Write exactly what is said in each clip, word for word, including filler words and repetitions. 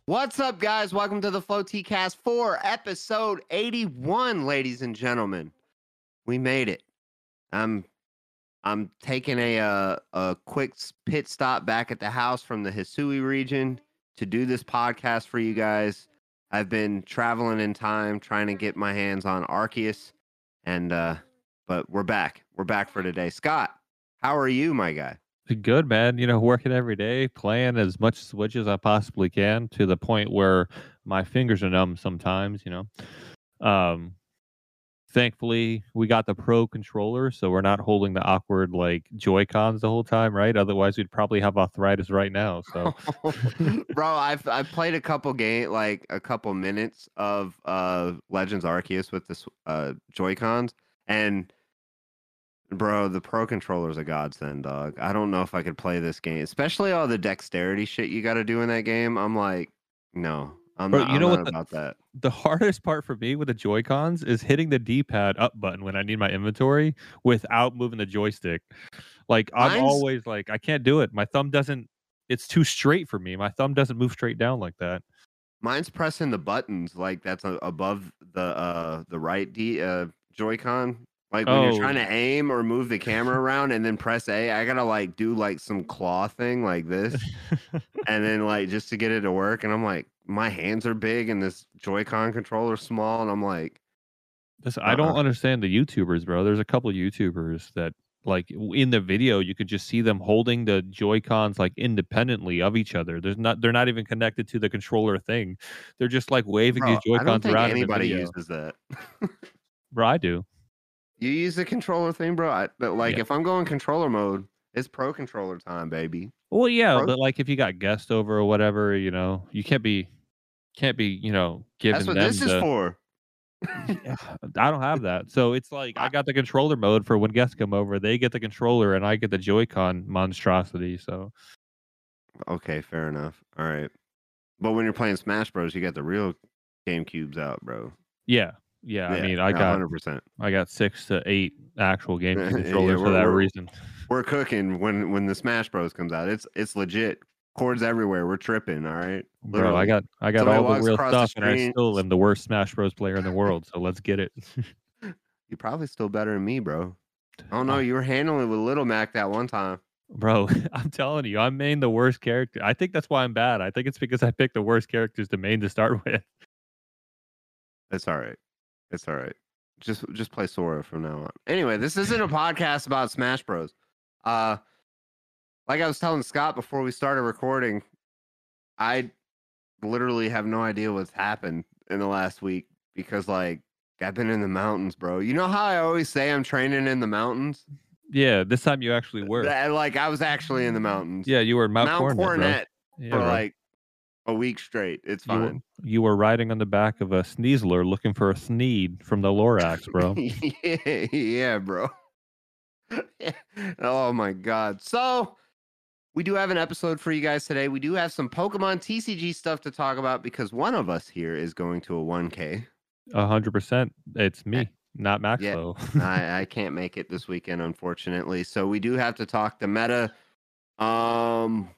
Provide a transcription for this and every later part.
What's up, guys? Welcome to the Flow T Cast for episode eighty-one, ladies and gentlemen. We made it. I'm I'm taking a uh, a quick s- pit stop back at the house from the Hisui region to do this podcast for you guys. I've been traveling in time trying to get my hands on Arceus, and uh, but we're back. We're back for today. Scott, how are you, my guy? Good, man. You know, working every day, playing as much Switch as I possibly can to the point where my fingers are numb sometimes, you know. Um, thankfully, we got the Pro controller, so we're not holding the awkward like Joy-Cons the whole time, right? Otherwise, we'd probably have arthritis right now. So, Bro, I've I've played a couple game like a couple minutes of uh Legends Arceus with this uh Joy-Cons, and bro, the Pro controller's a godsend, dog. I don't know if I could play this game, especially all the dexterity shit you got to do in that game. I'm like, no, I'm bro, not. you I'm know not what the about that. the hardest part for me with the Joy-Cons is hitting the D-pad up button when I need my inventory without moving the joystick. Like I'm Mine's always like, I can't do it. My thumb doesn't. It's too straight for me. My thumb doesn't move straight down like that. mine's pressing the buttons like that's a, above the uh the right D uh Joy-Con. Like when you're trying Oh, to aim or move the camera around and then press A, I gotta like do like some claw thing like this. And then like just to get it to work, and I'm like, my hands are big and this Joy-Con controller's small, and I'm like, this I don't uh-uh. understand the YouTubers, bro. There's a couple YouTubers that like w- in the video you could just see them holding the Joy Cons like independently of each other. There's not they're not even connected to the controller thing. They're just like waving these Bro, Joy I don't Cons think around in the anybody video. uses that. Bro, I do. You use the controller thing, bro? I, but like Yeah. if I'm going controller mode, it's pro controller time, baby. Well, yeah, Pro. but like if you got guests over or whatever, you know, you can't be can't be, you know, That's giving what this them is the for. yeah, I don't have that. So it's like I I, got the controller mode for when guests come over. They get the controller and I get the Joy-Con monstrosity. So okay, fair enough. All right. But when you're playing Smash Bros, you got the real GameCubes out, bro. yeah. Yeah, I Yeah, mean, I a got hundred percent. I got six to eight actual GameCube Yeah, controllers for we're that we're reason. we're cooking when when the Smash Bros comes out. It's it's legit. Cords everywhere. We're tripping. All right, Bro, I literally. got I got Somebody all the walks real across the stuff, and I screen. still am the worst Smash Bros player in the world, so let's get it. You're probably still better than me, bro. I don't know. I You were handling it with Little Mac that one time. bro, I'm telling you, I'm main the worst character. I think that's why I'm bad. I think it's because I picked the worst characters to main to start with. It's all right. It's all right. Just just play Sora from now on. Anyway, this isn't a podcast about Smash Bros. Uh, like I was telling Scott before we started recording, I literally have no idea what's happened in the last week because like I've been in the mountains, bro. You know how I always say I'm training in the mountains? Yeah, this time you actually were. That like I was actually in the mountains. Yeah, you were in Mount Mount Coronet, bro. Coronet Yeah, for bro. like a week straight. It's You were fine. you were riding on the back of a Sneasler looking for a Sneed from the Lorax, bro. yeah, yeah, bro. Oh my god. So we do have an episode for you guys today. We do have some Pokemon T C G stuff to talk about because one of us here is going to a one K. one hundred percent. It's Eh, me, not Yeah, Maxlow. I, I can't make it this weekend, unfortunately. So we do have to talk the meta. Um,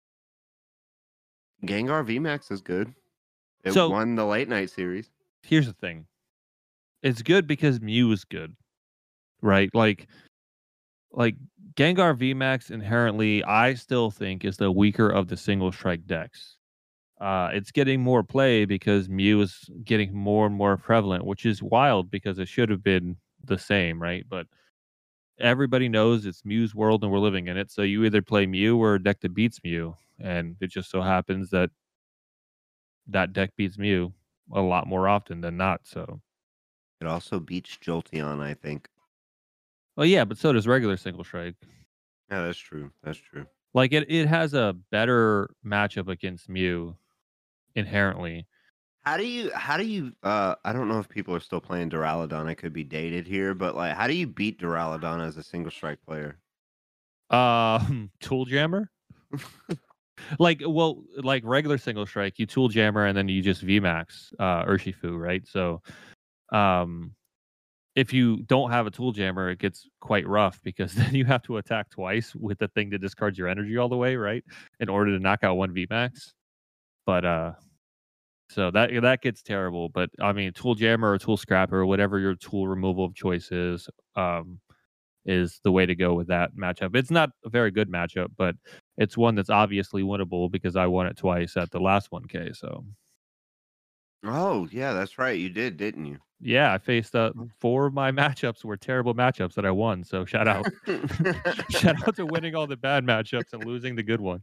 Gengar V MAX is good. It So, won the late night series. here's the thing. It's good because Mew is good, right? Like like Gengar V MAX inherently, I still think is the weaker of the single strike decks. Uh, it's getting more play because Mew is getting more and more prevalent, which is wild because it should have been the same, right? But everybody knows it's Mew's world and we're living in it. So you either play Mew or a deck that beats Mew. And it just so happens that that deck beats Mew a lot more often than not. So, It also beats Jolteon, I think. well, yeah, but so does regular single strike. Yeah, that's true. That's true. Like it, it has a better matchup against Mew inherently. How do you how do you uh I don't know if people are still playing Duraludon. I could be dated here, but like how do you beat Duraludon as a single strike player? Um, Tool Jammer. Like, well, like regular single strike, you Tool Jammer and then you just V max uh, Urshifu, right? So, um, if you don't have a Tool Jammer, it gets quite rough because then you have to attack twice with the thing to discard your energy all the way, right? In order to knock out one V max. But uh, So that that gets terrible. But I mean, tool jammer or tool scrapper or whatever your tool removal of choice is, um, is the way to go with that matchup. It's not a very good matchup, but it's one that's obviously winnable because I won it twice at the last one K. So Oh, yeah, that's right. You did, didn't you? yeah, I faced uh, four of my matchups were terrible matchups that I won. So shout out, shout out to winning all the bad matchups and losing the good one.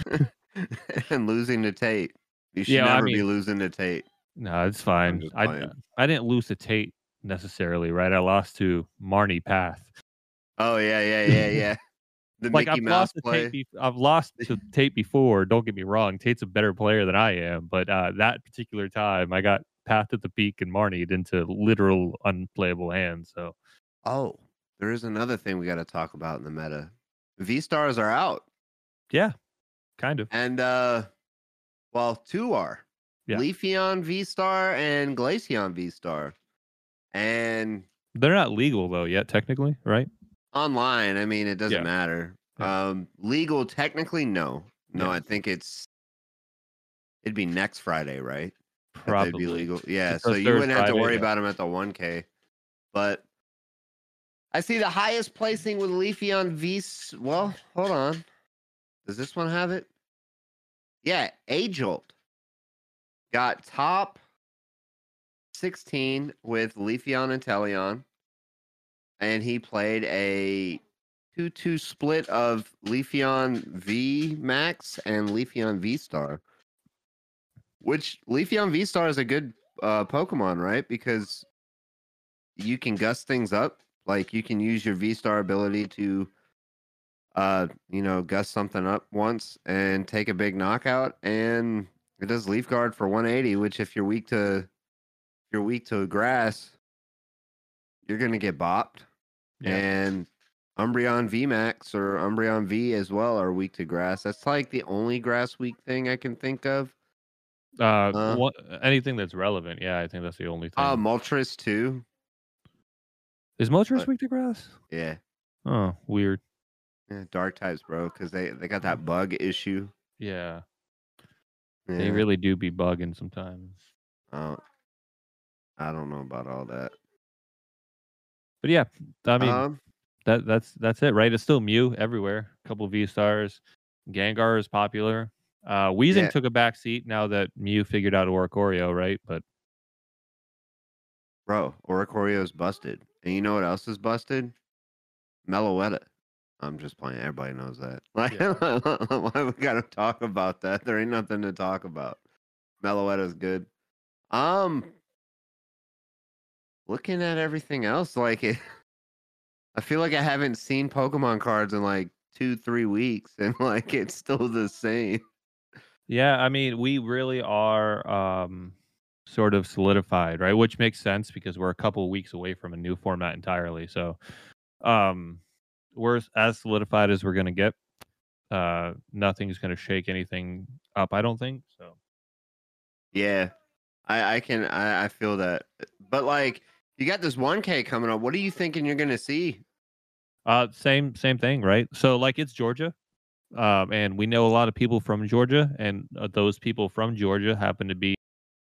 And losing to Tate. You should Yeah, I never be mean, losing to Tate. no, it's I'm fine. just I playing. I didn't lose to Tate necessarily, right? I lost to Marnie Path. Oh, yeah, yeah, yeah, yeah. The Like Mickey I've Mouse lost to Tate. play. Be- I've lost to Tate before. Don't get me wrong. Tate's a better player than I am, but uh, that particular time, I got Path at the Peak and Marnied into literal unplayable hands. So Oh, there is another thing we got to talk about in the meta. V stars are out, yeah, kind of. and uh, well, two are. Yeah. Leafeon V star and Glaceon V star, and They're not legal though yet, technically, right? online. I mean, it doesn't Yeah. matter. Yeah. Um, legal, technically, no, no. Yeah. I think it's it'd be next Friday, right? That they'd Probably. be legal. Yeah, It's so the you third wouldn't have to Friday, worry yeah. about them at the one K. But I see the highest placing with Leafeon V. s- Well, hold on. Does this one have it? Yeah, Ajolt got top sixteen with Leafeon and Teleon, and he played a two two split of Leafeon V Max and Leafeon V Star. Which Leafeon V Star is a good uh, Pokemon, right? Because you can gust things up. Like you can use your V Star ability to, uh, you know, gust something up once and take a big knockout, and it does Leaf Guard for one eighty. Which, if you're weak to, if you're weak to grass, you're gonna get bopped. Yeah. And Umbreon V Max or Umbreon V as well are weak to grass. That's like the only grass weak thing I can think of. Uh, Uh, what, anything that's relevant. Yeah, I think that's the only thing. uh Moltres too. Is Moltres but- weak to grass? Yeah. Oh, weird. Yeah, dark types, bro, because they, they got that bug issue. Yeah, Yeah. they really do be bugging sometimes. Uh, I don't know about all that. But yeah, I mean Um, that that's that's it, right? It's still Mew everywhere. A couple V stars. Gengar is popular. Uh, Weezing Yeah. took a back seat now that Mew figured out Oricorio, right? But bro, Oricorio's busted. And you know what else is busted? Meloetta. I'm just playing. Everybody knows that. Like, Yeah. why we gotta talk about that? There ain't nothing to talk about. Meloetta's good. Um, looking at everything else, like it, I feel like I haven't seen Pokemon cards in like two, three weeks, and like it's still the same. yeah, I mean, we really are um, sort of solidified, right? Which makes sense because we're a couple of weeks away from a new format entirely. So um, we're as solidified as we're going to get. Uh, nothing's going to shake anything up, I don't think. So Yeah, I, I can, I, I feel that. But like, you got this one K coming up. What are you thinking you're gonna see? uh, same same thing, right? So like it's Georgia. Um, and we know a lot of people from Georgia, and uh, those people from Georgia happen to be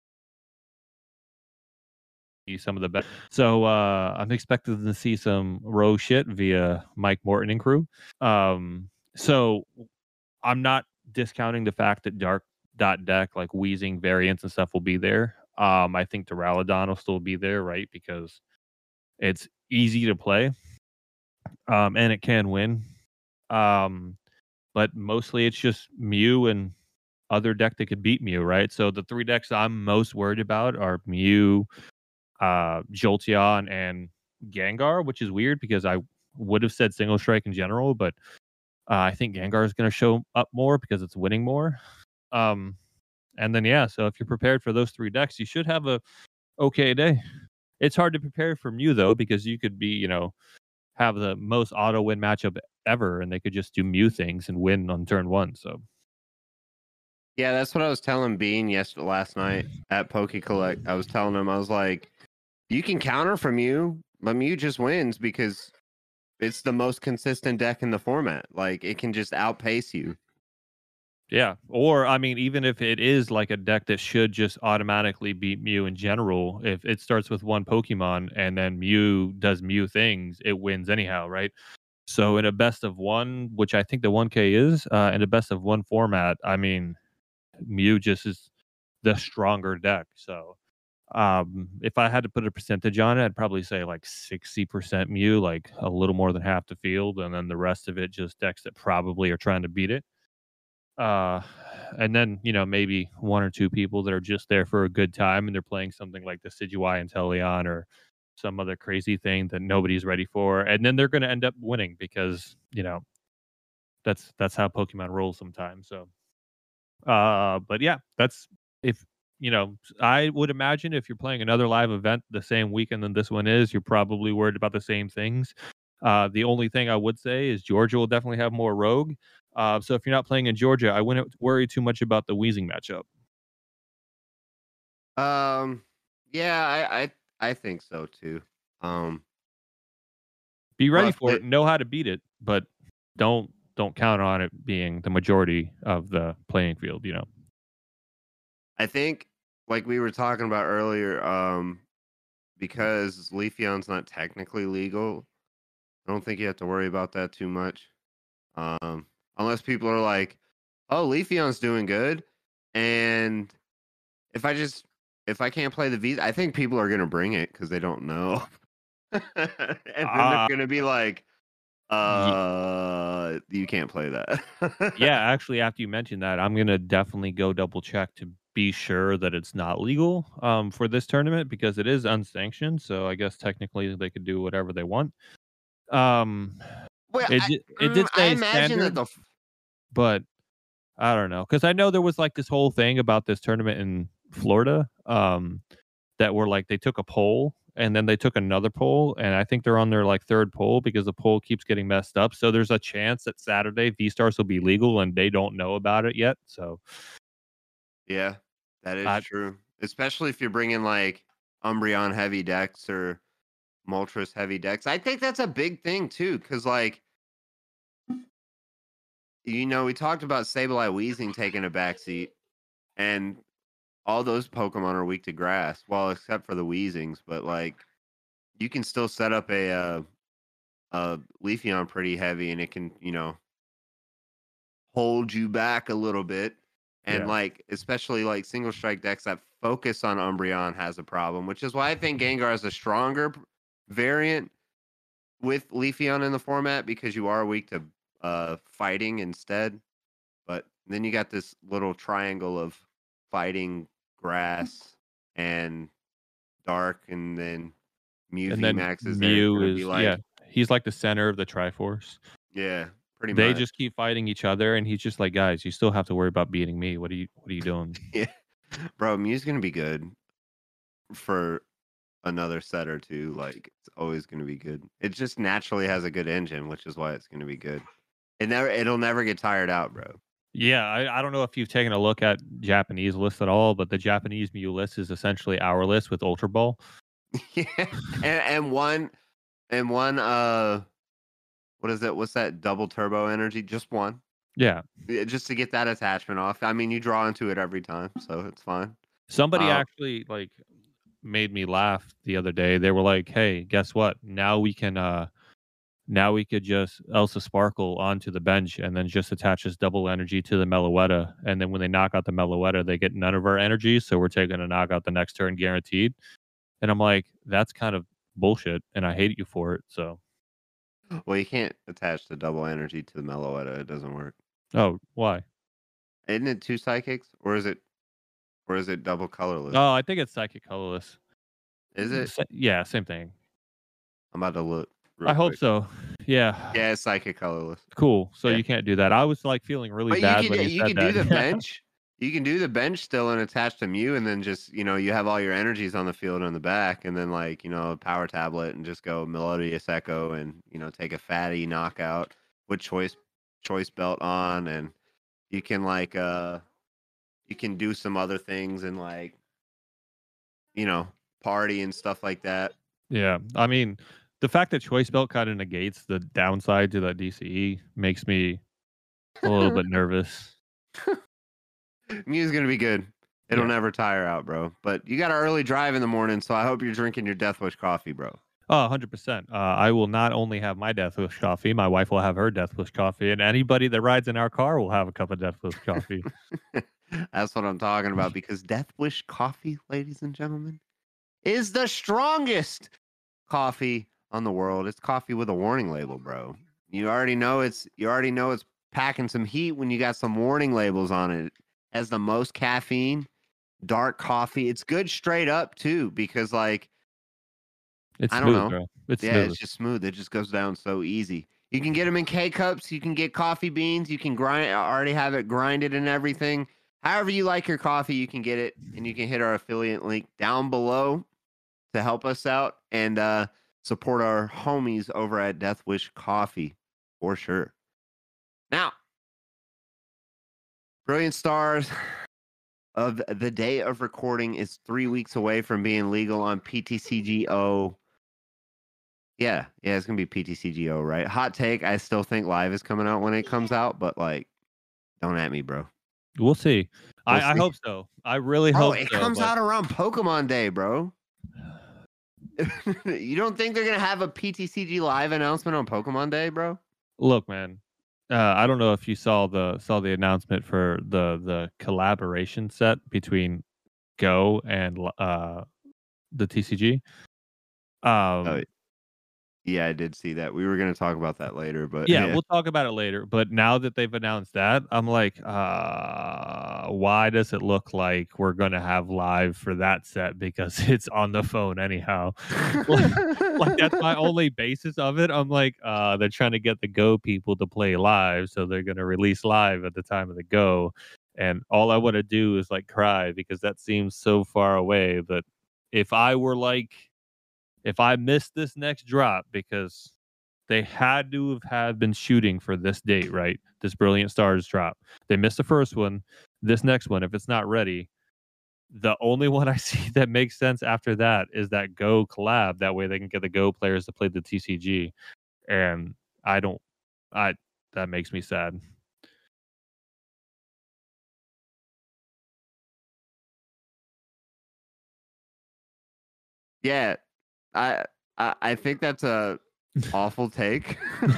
some of the best. So uh, I'm expecting to see some row shit via Mike Morton and crew. Um, so I'm not discounting the fact that Dark Dot Deck, like Wheezing variants and stuff, will be there. Um, I think Duraludon will still be there, right? Because it's easy to play, um, and it can win. Um, but mostly it's just Mew and other deck that could beat Mew, right? So the three decks I'm most worried about are Mew, uh, Jolteon, and Gengar, which is weird because I would have said Single Strike in general, but uh, I think Gengar is going to show up more because it's winning more. Um, and then yeah, so if you're prepared for those three decks, you should have a okay day. It's hard to prepare for Mew though because you could be, you know, have the most auto win matchup ever, and they could just do Mew things and win on turn one. So Yeah, that's what I was telling Bean yesterday last night at Poke Collect. I was telling him, I was like, you can counter from you, but Mew just wins because it's the most consistent deck in the format. Like it can just outpace you. Yeah, or I mean, even if it is like a deck that should just automatically beat Mew in general, if it starts with one Pokemon and then Mew does Mew things, it wins anyhow, right? So in a best of one, which I think the one K is, uh, in a best of one format, I mean, Mew just is the stronger deck. So um, if I had to put a percentage on it, I'd probably say like sixty percent Mew, like a little more than half the field, and then the rest of it just decks that probably are trying to beat it. Uh, and then, you know, maybe one or two people that are just there for a good time and they're playing something like the Decidueye and Teleon or some other crazy thing that nobody's ready for. And then they're going to end up winning because, you know, that's that's how Pokemon rolls sometimes. So, uh, but yeah, that's if you know, I would imagine if you're playing another live event the same weekend than this one is, you're probably worried about the same things. Uh, the only thing I would say is Georgia will definitely have more Rogue. Uh, so if you're not playing in Georgia, I wouldn't worry too much about the Weezing matchup. Um, yeah, I I I think so too. Um, Be ready plus for it, it, know how to beat it, but don't don't count on it being the majority of the playing field. You know. I think like we were talking about earlier, um, because Leafeon's not technically legal, I don't think you have to worry about that too much. Um, unless people are like, "Oh, Leafeon's doing good," and if I just if I can't play the V, I think people are gonna bring it because they don't know, and then they're Uh, gonna be like, y- "Uh, you can't play yeah, that." actually, after you mentioned that, I'm gonna definitely go double check to be sure that it's not legal um, for this tournament because it is unsanctioned. So I guess technically they could do whatever they want. Um, Well, it I, di- it mm, did I say imagine that standard, the f- but I don't know because I know there was like this whole thing about this tournament in Florida. Um, that were like they took a poll and then they took another poll and I think they're on their like third poll because the poll keeps getting messed up. So there's a chance that Saturday V Stars will be legal and they don't know about it yet. So yeah, that is I true. Especially if you're bringing like Umbreon heavy decks or Moltres heavy decks. I think that's a big thing too, because like you know, we talked about Sableye Weezing taking a backseat, and all those Pokemon are weak to grass, well, except for the Weezings. But like, you can still set up a uh, a Leafeon pretty heavy, and it can you know hold you back a little bit. And yeah. like, especially like single strike decks that focus on Umbreon has a problem, which is why I think Gengar is a stronger p- variant with Leafeon in the format because you are weak to uh, fighting instead. But then you got this little triangle of fighting, grass, and dark, and then Mew And then VMAX is there. It's Mew gonna be is yeah, like, he's like the center of the Triforce. yeah, pretty They much. just keep fighting each other and he's just like, guys, you still have to worry about beating me. What are you what are you doing? Yeah, bro, Mew's gonna be good for another set or two. Like, it's always gonna be good. It just naturally has a good engine, which is why it's gonna be good. It never, it'll never get tired out, bro. Yeah, I, I don't know if you've taken a look at Japanese lists at all, but the Japanese Mew list is essentially our list with Ultra Ball. Yeah, and and one and one uh, what is it? What's that? Double turbo energy? Just one. Yeah. Yeah, just to get that attachment off. I mean, you draw into it every time, so it's fine. Somebody Uh, actually like made me laugh the other day. They were like, "Hey, guess what? Now we can uh now we could just Elsa Sparkle onto the bench and then just attach this double energy to the Meloetta. And then when they knock out the Meloetta, they get none of our energy. So we're taking a knockout the next turn guaranteed." And I'm like, that's kind of bullshit. And I hate you for it. So, well, you can't attach the double energy to the Meloetta. It doesn't work. oh, why? Isn't it two psychics, or is it, or is it double colorless? Oh, I think it's Psychic Colorless. Is it? Sa- Yeah, same thing. I'm about to look I real hope quick. so. Yeah. Yeah, it's psychic colorless. Cool. So Yeah, you can't do that. I was like feeling really but you bad can when you you said can do that. the bench. You can do the bench still and attach to Mew, and then just you know you have all your energies on the field in the back, and then like you know a power tablet and just go Melodious Echo and you know take a fatty knockout with choice choice belt on, and you can like uh you can do some other things and like you know party and stuff like that. Yeah. I mean, the fact that Choice Belt kind of negates the downside to that D C E makes me a little bit nervous. Mew's gonna be good. It'll Yeah. never tire out, bro. But you got an early drive in the morning, so I hope you're drinking your Death Wish coffee, bro. Oh, one hundred percent. Uh, I will not only have my Death Wish coffee, my wife will have her Death Wish coffee, and anybody that rides in our car will have a cup of Death Wish coffee. That's what I'm talking about because Death Wish coffee, ladies and gentlemen, is the strongest coffee on the world. It's coffee with a warning label, bro. You already know it's you already know it's packing some heat when you got some warning labels on it. It has the most caffeine, dark coffee. It's good straight up too because like It's I don't smooth, know. bro. It's Yeah, smooth. it's just smooth. It just goes down so easy. You can get them in K cups. You can get coffee beans. You can grind. Already have it grinded and everything. However you like your coffee, you can get it, and you can hit our affiliate link down below to help us out and uh, support our homies over at Death Wish Coffee for sure. Now, Brilliant Stars of the day of recording is three weeks away from being legal on P T C G O. Yeah, yeah, it's gonna be P T C G O, right? Hot take. I still think Live is coming out when it comes out, but like, don't at me, bro. We'll see. We'll I, I see. hope so. I really Bro, hope it so. comes But out around Pokemon Day, bro. You don't think they're gonna have a P T C G Live announcement on Pokemon Day, bro? look, man, uh, I don't know if you saw the saw the announcement for the the collaboration set between Go and l- uh the T C G. Oh, Um, yeah, I did see that. We were gonna talk about that later, but Yeah, yeah. we'll talk about it later. But now that they've announced that, I'm like, uh, why does it look like we're gonna have live for that set? Because it's on the phone anyhow. Like, like that's my only basis of it. I'm like, uh, they're trying to get the Go people to play live, so they're gonna release live at the time of the Go. And all I want to do is like cry because that seems so far away. But if I were like, if I missed this next drop because they had to have had been shooting for this date, right? This Brilliant Stars drop. They missed the first one. This next one, if it's not ready, the only one I see that makes sense after that is that Go collab. That way they can get the Go players to play the T C G. And I don't I that makes me sad. Yeah, I, I I think that's a awful take.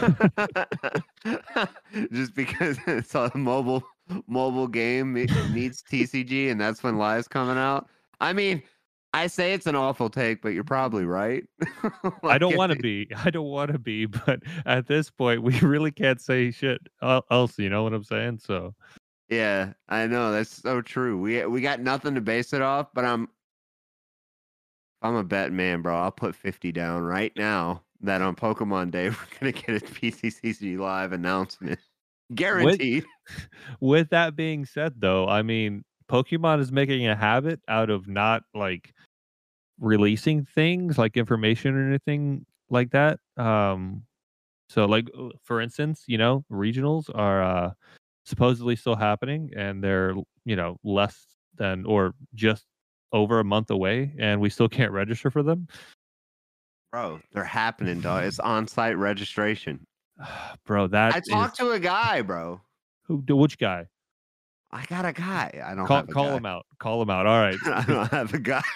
Just because it's a mobile mobile game it needs T C G and that's when Live's coming out. I mean, I say it's an awful take, but you're probably right. I Like don't it, want to be. I don't want to be, but at this point we really can't say shit el- else, you know what I'm saying? So yeah, I know that's so true. We we got nothing to base it off, but I'm I'm a bet man, bro. I'll put fifty down right now that on Pokemon Day we're gonna get a P C C G Live announcement. with Guaranteed. with that being said though, I mean, Pokemon is making a habit out of not like releasing things like information or anything like that. Um, so like uh, for instance, you know, regionals are uh, supposedly still happening, and they're you know less than or just over a month away, and we still can't register for them. Bro, they're happening, dog. It's on-site registration. Bro, that I is talked to a guy, bro. who? Which guy? I got a guy. I don't Call have a call guy. him out. Call him out. All right. I don't have a guy.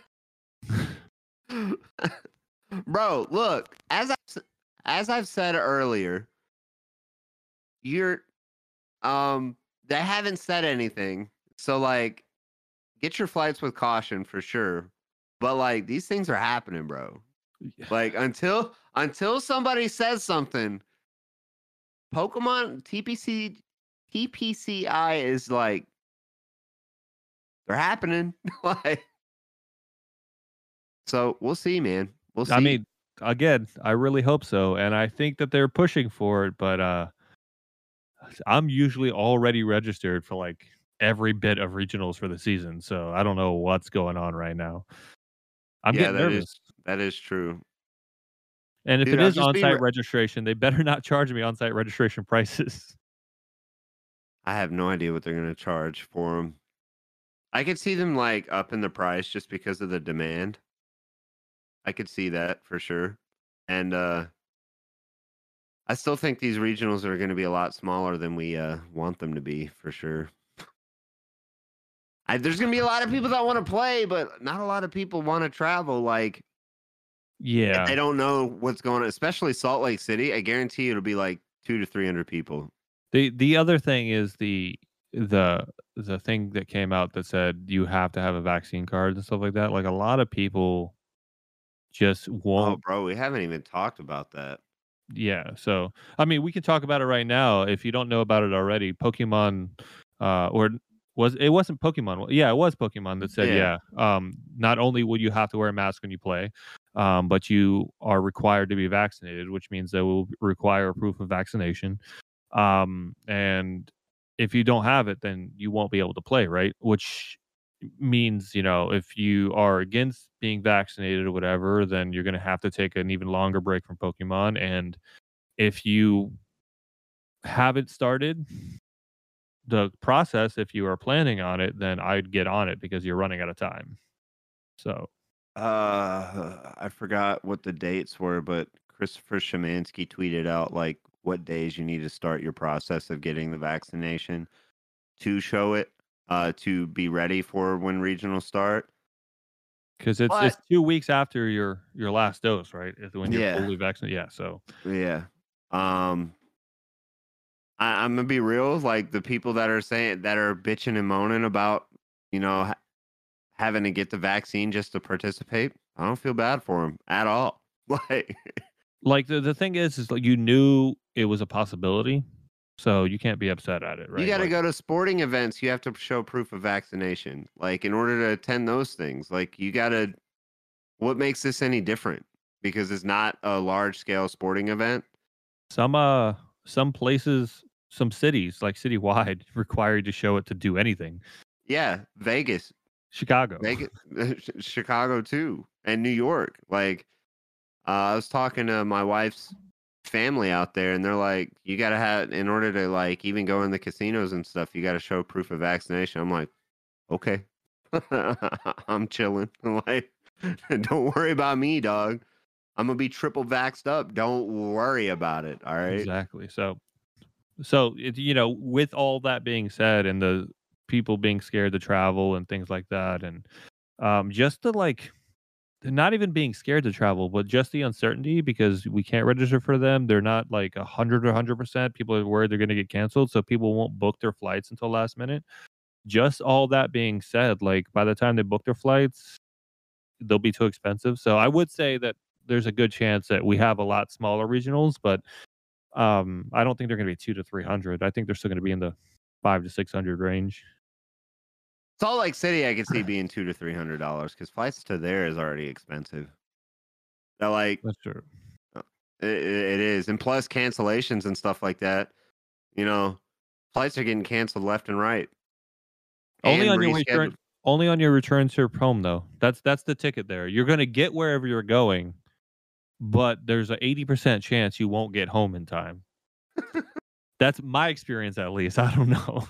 Bro, look, as I s- as I've said earlier, you're um they haven't said anything. So like get your flights with caution for sure. But like these things are happening, bro. Like until until somebody says something, Pokemon T P C T P C I is like they're happening. Like so we'll see, man. We'll I see. mean, again, I really hope so, and I think that they're pushing for it. But uh, I'm usually already registered for like every bit of regionals for the season, so I don't know what's going on right now. I'm Yeah, getting that is nervous. that is true. And if Dude, it I'll is just be on-site re- registration, they better not charge me on-site registration prices. I have no idea what they're going to charge for them. I could see them like up in the price just because of the demand. I could see that for sure. And uh I still think these regionals are going to be a lot smaller than we uh, want them to be, for sure. I, there's going to be a lot of people that want to play, but not a lot of people want to travel. Like, if Yeah. they don't know what's going on, especially Salt Lake City, I guarantee it'll be like two to three hundred people. The the other thing is the the the thing that came out that said you have to have a vaccine card and stuff like that. Like a lot of people just Oh, won't. bro, we haven't even talked about that. Yeah. So I mean, we can talk about it right now if you don't know about it already. Pokemon, uh, or was it wasn't Pokemon? Yeah, it was Pokemon that said, Yeah. yeah. Um, not only will you have to wear a mask when you play, um, but you are required to be vaccinated, which means they will require proof of vaccination. Um, and if you don't have it, then you won't be able to play, right? Which means, you know, if you are against being vaccinated or whatever, then you're going to have to take an even longer break from Pokemon. And if you haven't started the process, if you are planning on it, then I'd get on it because you're running out of time. So, Uh, I forgot what the dates were, but Christopher Shemansky tweeted out like what days you need to start your process of getting the vaccination to show it, uh, to be ready for when regionals start. because it's But it's two weeks after your your last dose, right? Is when you're yeah, fully vaccinated. Yeah. So yeah. Um, I, I'm gonna be real. Like the people that are saying that are bitching and moaning about, you know, ha- having to get the vaccine just to participate. I don't feel bad for them at all. Like, like the the thing is, is like you knew it was a possibility, so you can't be upset at it, you right? got to Like go to sporting events. You have to show proof of vaccination. Like, in order to attend those things, like, you got to. What makes this any different? Because it's not a large scale sporting event. some uh some places, some cities, like citywide, require you to show it to do anything. Yeah, Vegas, Chicago. Vegas, Chicago too, and New York. Like, uh, I was talking to my wife's family out there, and they're like, "You got to have in order to like even go in the casinos and stuff. You got to show proof of vaccination." I'm like, "Okay, I'm chilling. Like, don't worry about me, dog. I'm gonna be triple vaxxed up. Don't worry about it. All right." Exactly. So so it, you know, with all that being said, and the people being scared to travel and things like that, and um just the like not even being scared to travel, but just the uncertainty because we can't register for them. They're not like a hundred or hundred percent. People are worried they're going to get canceled, so people won't book their flights until last minute. Just all that being said, like by the time they book their flights, they'll be too expensive. So I would say that there's a good chance that we have a lot smaller regionals, but um, I don't think they're going to be two to three hundred. I think they're still going to be in the five to six hundred range. Salt Lake City, I could see being two to three hundred dollars because flights to there is already expensive. They're like, That's true. uh, it, it is, and plus cancellations and stuff like that. You know, flights are getting canceled left and right Only and on your rescheduled. return. Only on your return trip home, though. That's that's the ticket there. You're going to get wherever you're going, but there's a eighty percent chance you won't get home in time. That's my experience, at least. I don't know.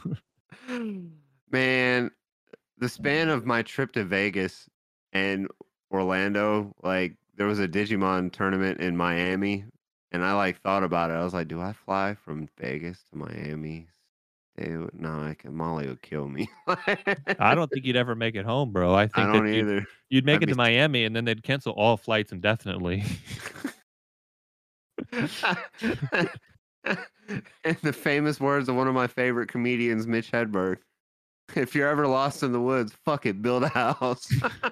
Man, the span of my trip to Vegas and Orlando, like there was a Digimon tournament in Miami, and I like thought about it. I was like, do I fly from Vegas to Miami? Dude, no, I can, Molly would kill me. I don't think you'd ever make it home, bro. I I think that don't you'd either. you'd make I'd it be to Miami and then they'd cancel all flights indefinitely. in the famous words of one of my favorite comedians, Mitch Hedberg. If you're ever lost in the woods, fuck it, build a house.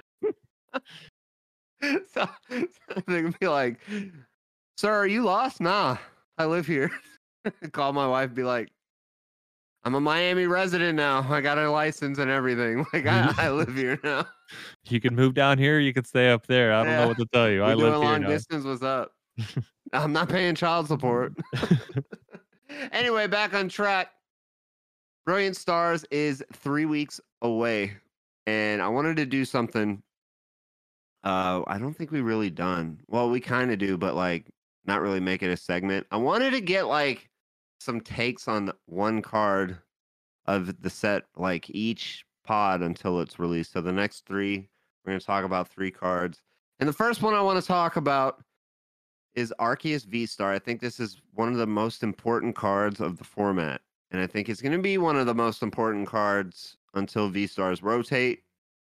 so, so they can be like, "Sir, are you lost?" Nah, I live here. Call my wife, be like, "I'm a Miami resident now. I got a license and everything. Like I, I live here now." You can move down here, you can stay up there. I don't know Yeah, what to tell you. we I live doing here long now. distance. What's up? I'm not paying child support. Anyway, back on track. Brilliant Stars is three weeks away, and I wanted to do something. Uh, I don't think we really done. Well, we kind of do, but like not really make it a segment. I wanted to get like some takes on one card of the set, like each pod until it's released. So the next three, we're gonna talk about three cards, and the first one I want to talk about is Arceus V-Star. I think this is one of the most important cards of the format. And I think it's going to be one of the most important cards until V-Stars rotate.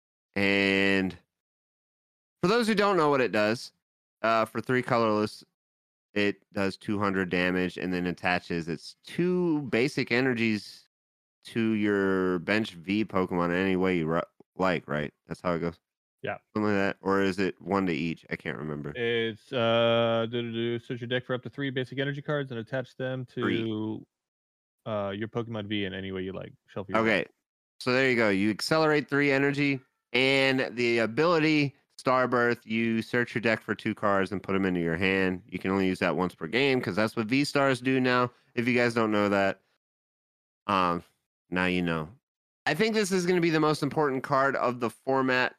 And for those who don't know what it does, uh, for three colorless, it does two hundred damage and then attaches its two basic energies to your bench V Pokemon any way you ru- like, right? That's how it goes. Yeah. Something like that. Or is it one to each? I can't remember. It's uh, do, do, do, search your deck for up to three basic energy cards and attach them Three. to uh, your Pokemon V in any way you like. Shuffle your Okay. deck. So there you go. You accelerate three energy and the ability Starbirth, you search your deck for two cards and put them into your hand. You can only use that once per game because that's what V Stars do now. If you guys don't know that, um, now you know. I think this is going to be the most important card of the format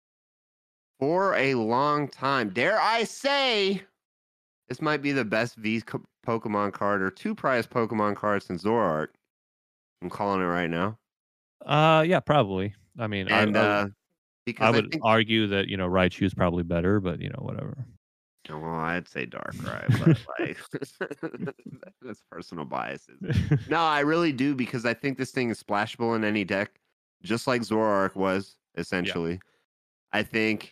for a long time. Dare I say, this might be the best V co- Pokemon card or two prize Pokemon card since Zoroark. I'm calling it right now. Uh, yeah, probably. I mean, And I, I, uh, I because I would think, argue that you know Raichu is probably better, but you know whatever. well, I'd say Darkrai, but like that's personal biases. No, I really do because I think this thing is splashable in any deck, just like Zoroark was essentially. I think,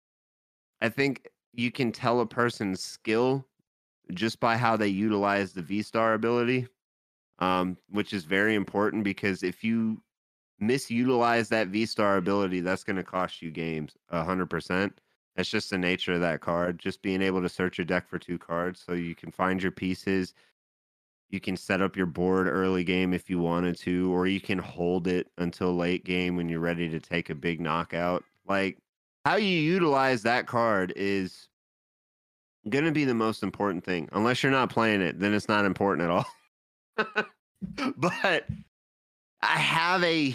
I think you can tell a person's skill just by how they utilize the V Star ability, um, which is very important because if you misutilize that V Star ability, that's going to cost you games a hundred percent. That's just the nature of that card. Just being able to search your deck for two cards so you can find your pieces. You can set up your board early game if you wanted to, or you can hold it until late game when you're ready to take a big knockout. Like how you utilize that card is going to be the most important thing. Unless you're not playing it, then it's not important at all. But I have a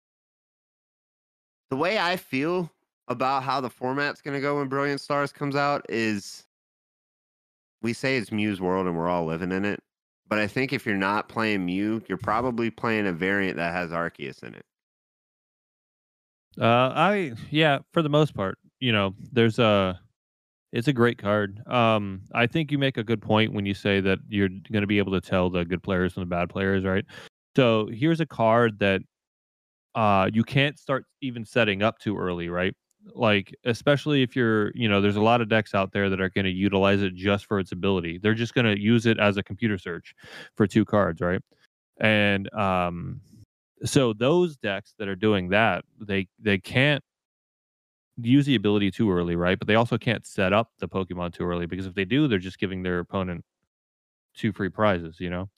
the way I feel about how the format's going to go when Brilliant Stars comes out is we say it's Mew's world and we're all living in it. But I think if you're not playing Mew, you're probably playing a variant that has Arceus in it. Uh, I yeah, for the most part, you know, there's a it's a great card. Um, I think you make a good point when you say that you're going to be able to tell the good players from the bad players, right? So here's a card that uh you can't start even setting up too early, right? Like especially if you're, you know, there's a lot of decks out there that are going to utilize it just for its ability. They're just going to use it as a computer search for two cards, right? And um so those decks that are doing that, they they can't use the ability too early, right? But they also can't set up the Pokemon too early because if they do, they're just giving their opponent two free prizes, you know?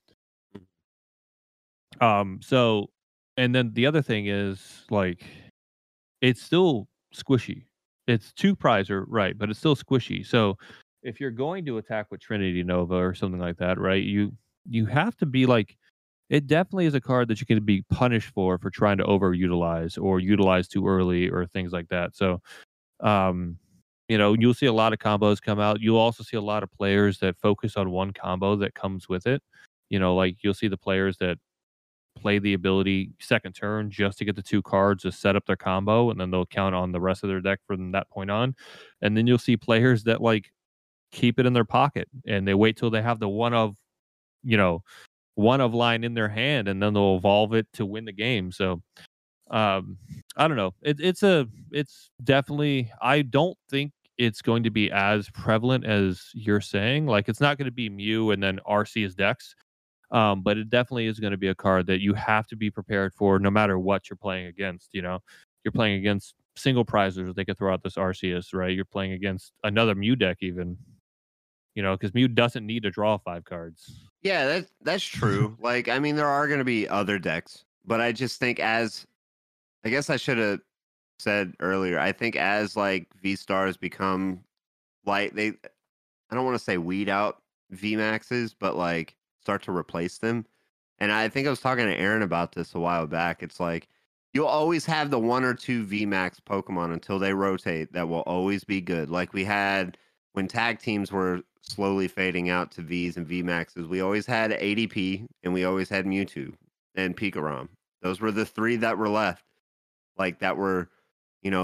Um, so and then the other thing is like it's still squishy. It's two prizer, right, but it's still squishy. So if you're going to attack with Trinity Nova or something like that, right, you you have to be like it definitely is a card that you can be punished for for trying to overutilize or utilize too early or things like that. So Um, you know, you'll see a lot of combos come out. You'll also see a lot of players that focus on one combo that comes with it. You know, like you'll see the players that play the ability second turn just to get the two cards to set up their combo, and then they'll count on the rest of their deck from that point on. And then you'll see players that like keep it in their pocket and they wait till they have the one of, you know, one of line in their hand, and then they'll evolve it to win the game. So um, I don't know. It, it's a, it's definitely. I don't think it's going to be as prevalent as you're saying. Like, it's not going to be Mew and then Arceus Dex. Um, but it definitely is going to be a card that you have to be prepared for, no matter what you're playing against. You know, you're playing against single prizers. They could throw out this Arceus, right? You're playing against another Mew deck, even. You know, because Mew doesn't need to draw five cards. Yeah, that's that's true. Like, I mean, there are going to be other decks, but I just think as I guess I should have said earlier. I think as like V stars become like they, I don't want to say weed out V maxes, but like start to replace them. And I think I was talking to Aaron about this a while back. It's like you'll always have the one or two V max Pokemon until they rotate that will always be good. Like we had when tag teams were slowly fading out to Vs and V maxes. We always had A D P and we always had Mewtwo and Pikarom. Those were the three that were left like that were, you know,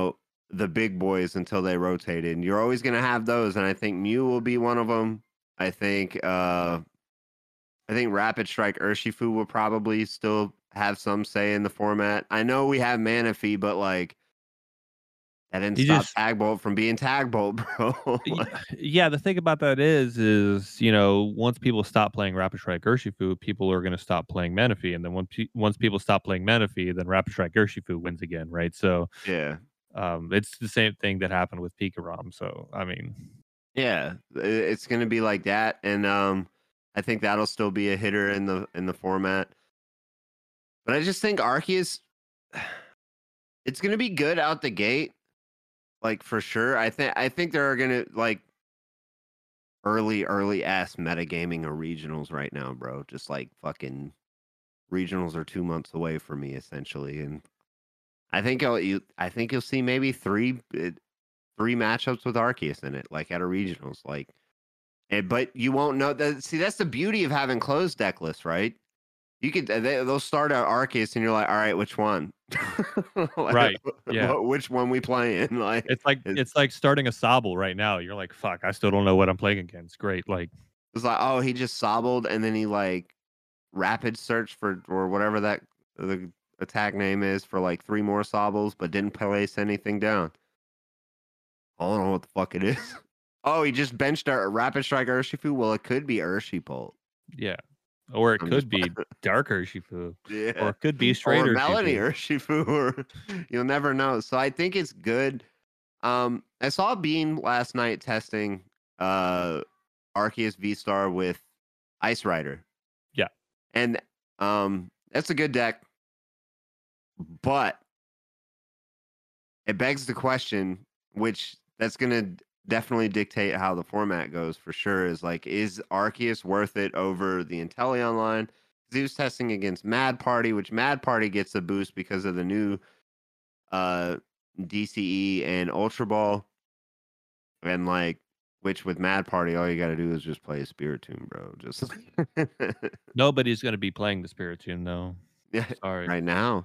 the big boys until they rotated. And you're always gonna have those, and I think Mew will be one of them. I think uh I think Rapid Strike Urshifu will probably still have some say in the format. I know we have Manaphy, but like that didn't He stop just Tag Bolt from being Tag Bolt, bro. Y Like, yeah, the thing about that is is, you know, once people stop playing Rapid Strike Urshifu, people are gonna stop playing Manaphy, and then once pe once people stop playing Manaphy, then Rapid Strike Urshifu wins again, right? So, yeah. um, it's the same thing that happened with Pikarom, so, I mean Yeah. I it's gonna be like that, and, um, I think that'll still be a hitter in the in the format. But I just think Arceus it's gonna be good out the gate, like, for sure. I think I think there are gonna, like early, early ass metagaming of regionals right now, bro. Just like fucking regionals are two months away for me essentially, and I think I'll you I think you'll see maybe three uh, three matchups with Arceus in it, like at a regionals, like. And but you won't know that. See, that's the beauty of having closed deck lists, right? You could they, they'll start out Arceus, and you're like, all right, which one? Like, Right, yeah. which one we playing? Like, It's like it's, it's like starting a Sobble right now, you're like, "Fuck, I still don't know what I'm playing against." Great, like it's like, oh, he just sobbled, and then he like rapid search for or whatever that the attack name is for like three more sobbles, but didn't place anything down. I don't know what the fuck it is. Oh, he just benched our Rapid Strike Urshifu. Well, it could be Urshifu. yeah. Or it I'm could just be Dark Urshifu, or yeah, it could be straight or Melanie Urshifu. Urshifu, or you'll never know. So I think it's good. Um, I saw Bean last night testing uh Arceus V Star with Ice Rider, Yeah. and um, that's a good deck, but it begs the question, which that's gonna definitely dictate how the format goes for sure. Is like, is Arceus worth it over the Inteleon line? 'Cause he was testing against Mad Party, which Mad Party gets a boost because of the new uh D C E and Ultra Ball, and like, which with Mad Party, all you got to do is just play a Spiritomb, bro. Just Nobody's gonna be playing the Spiritomb, though. yeah, Sorry. right now,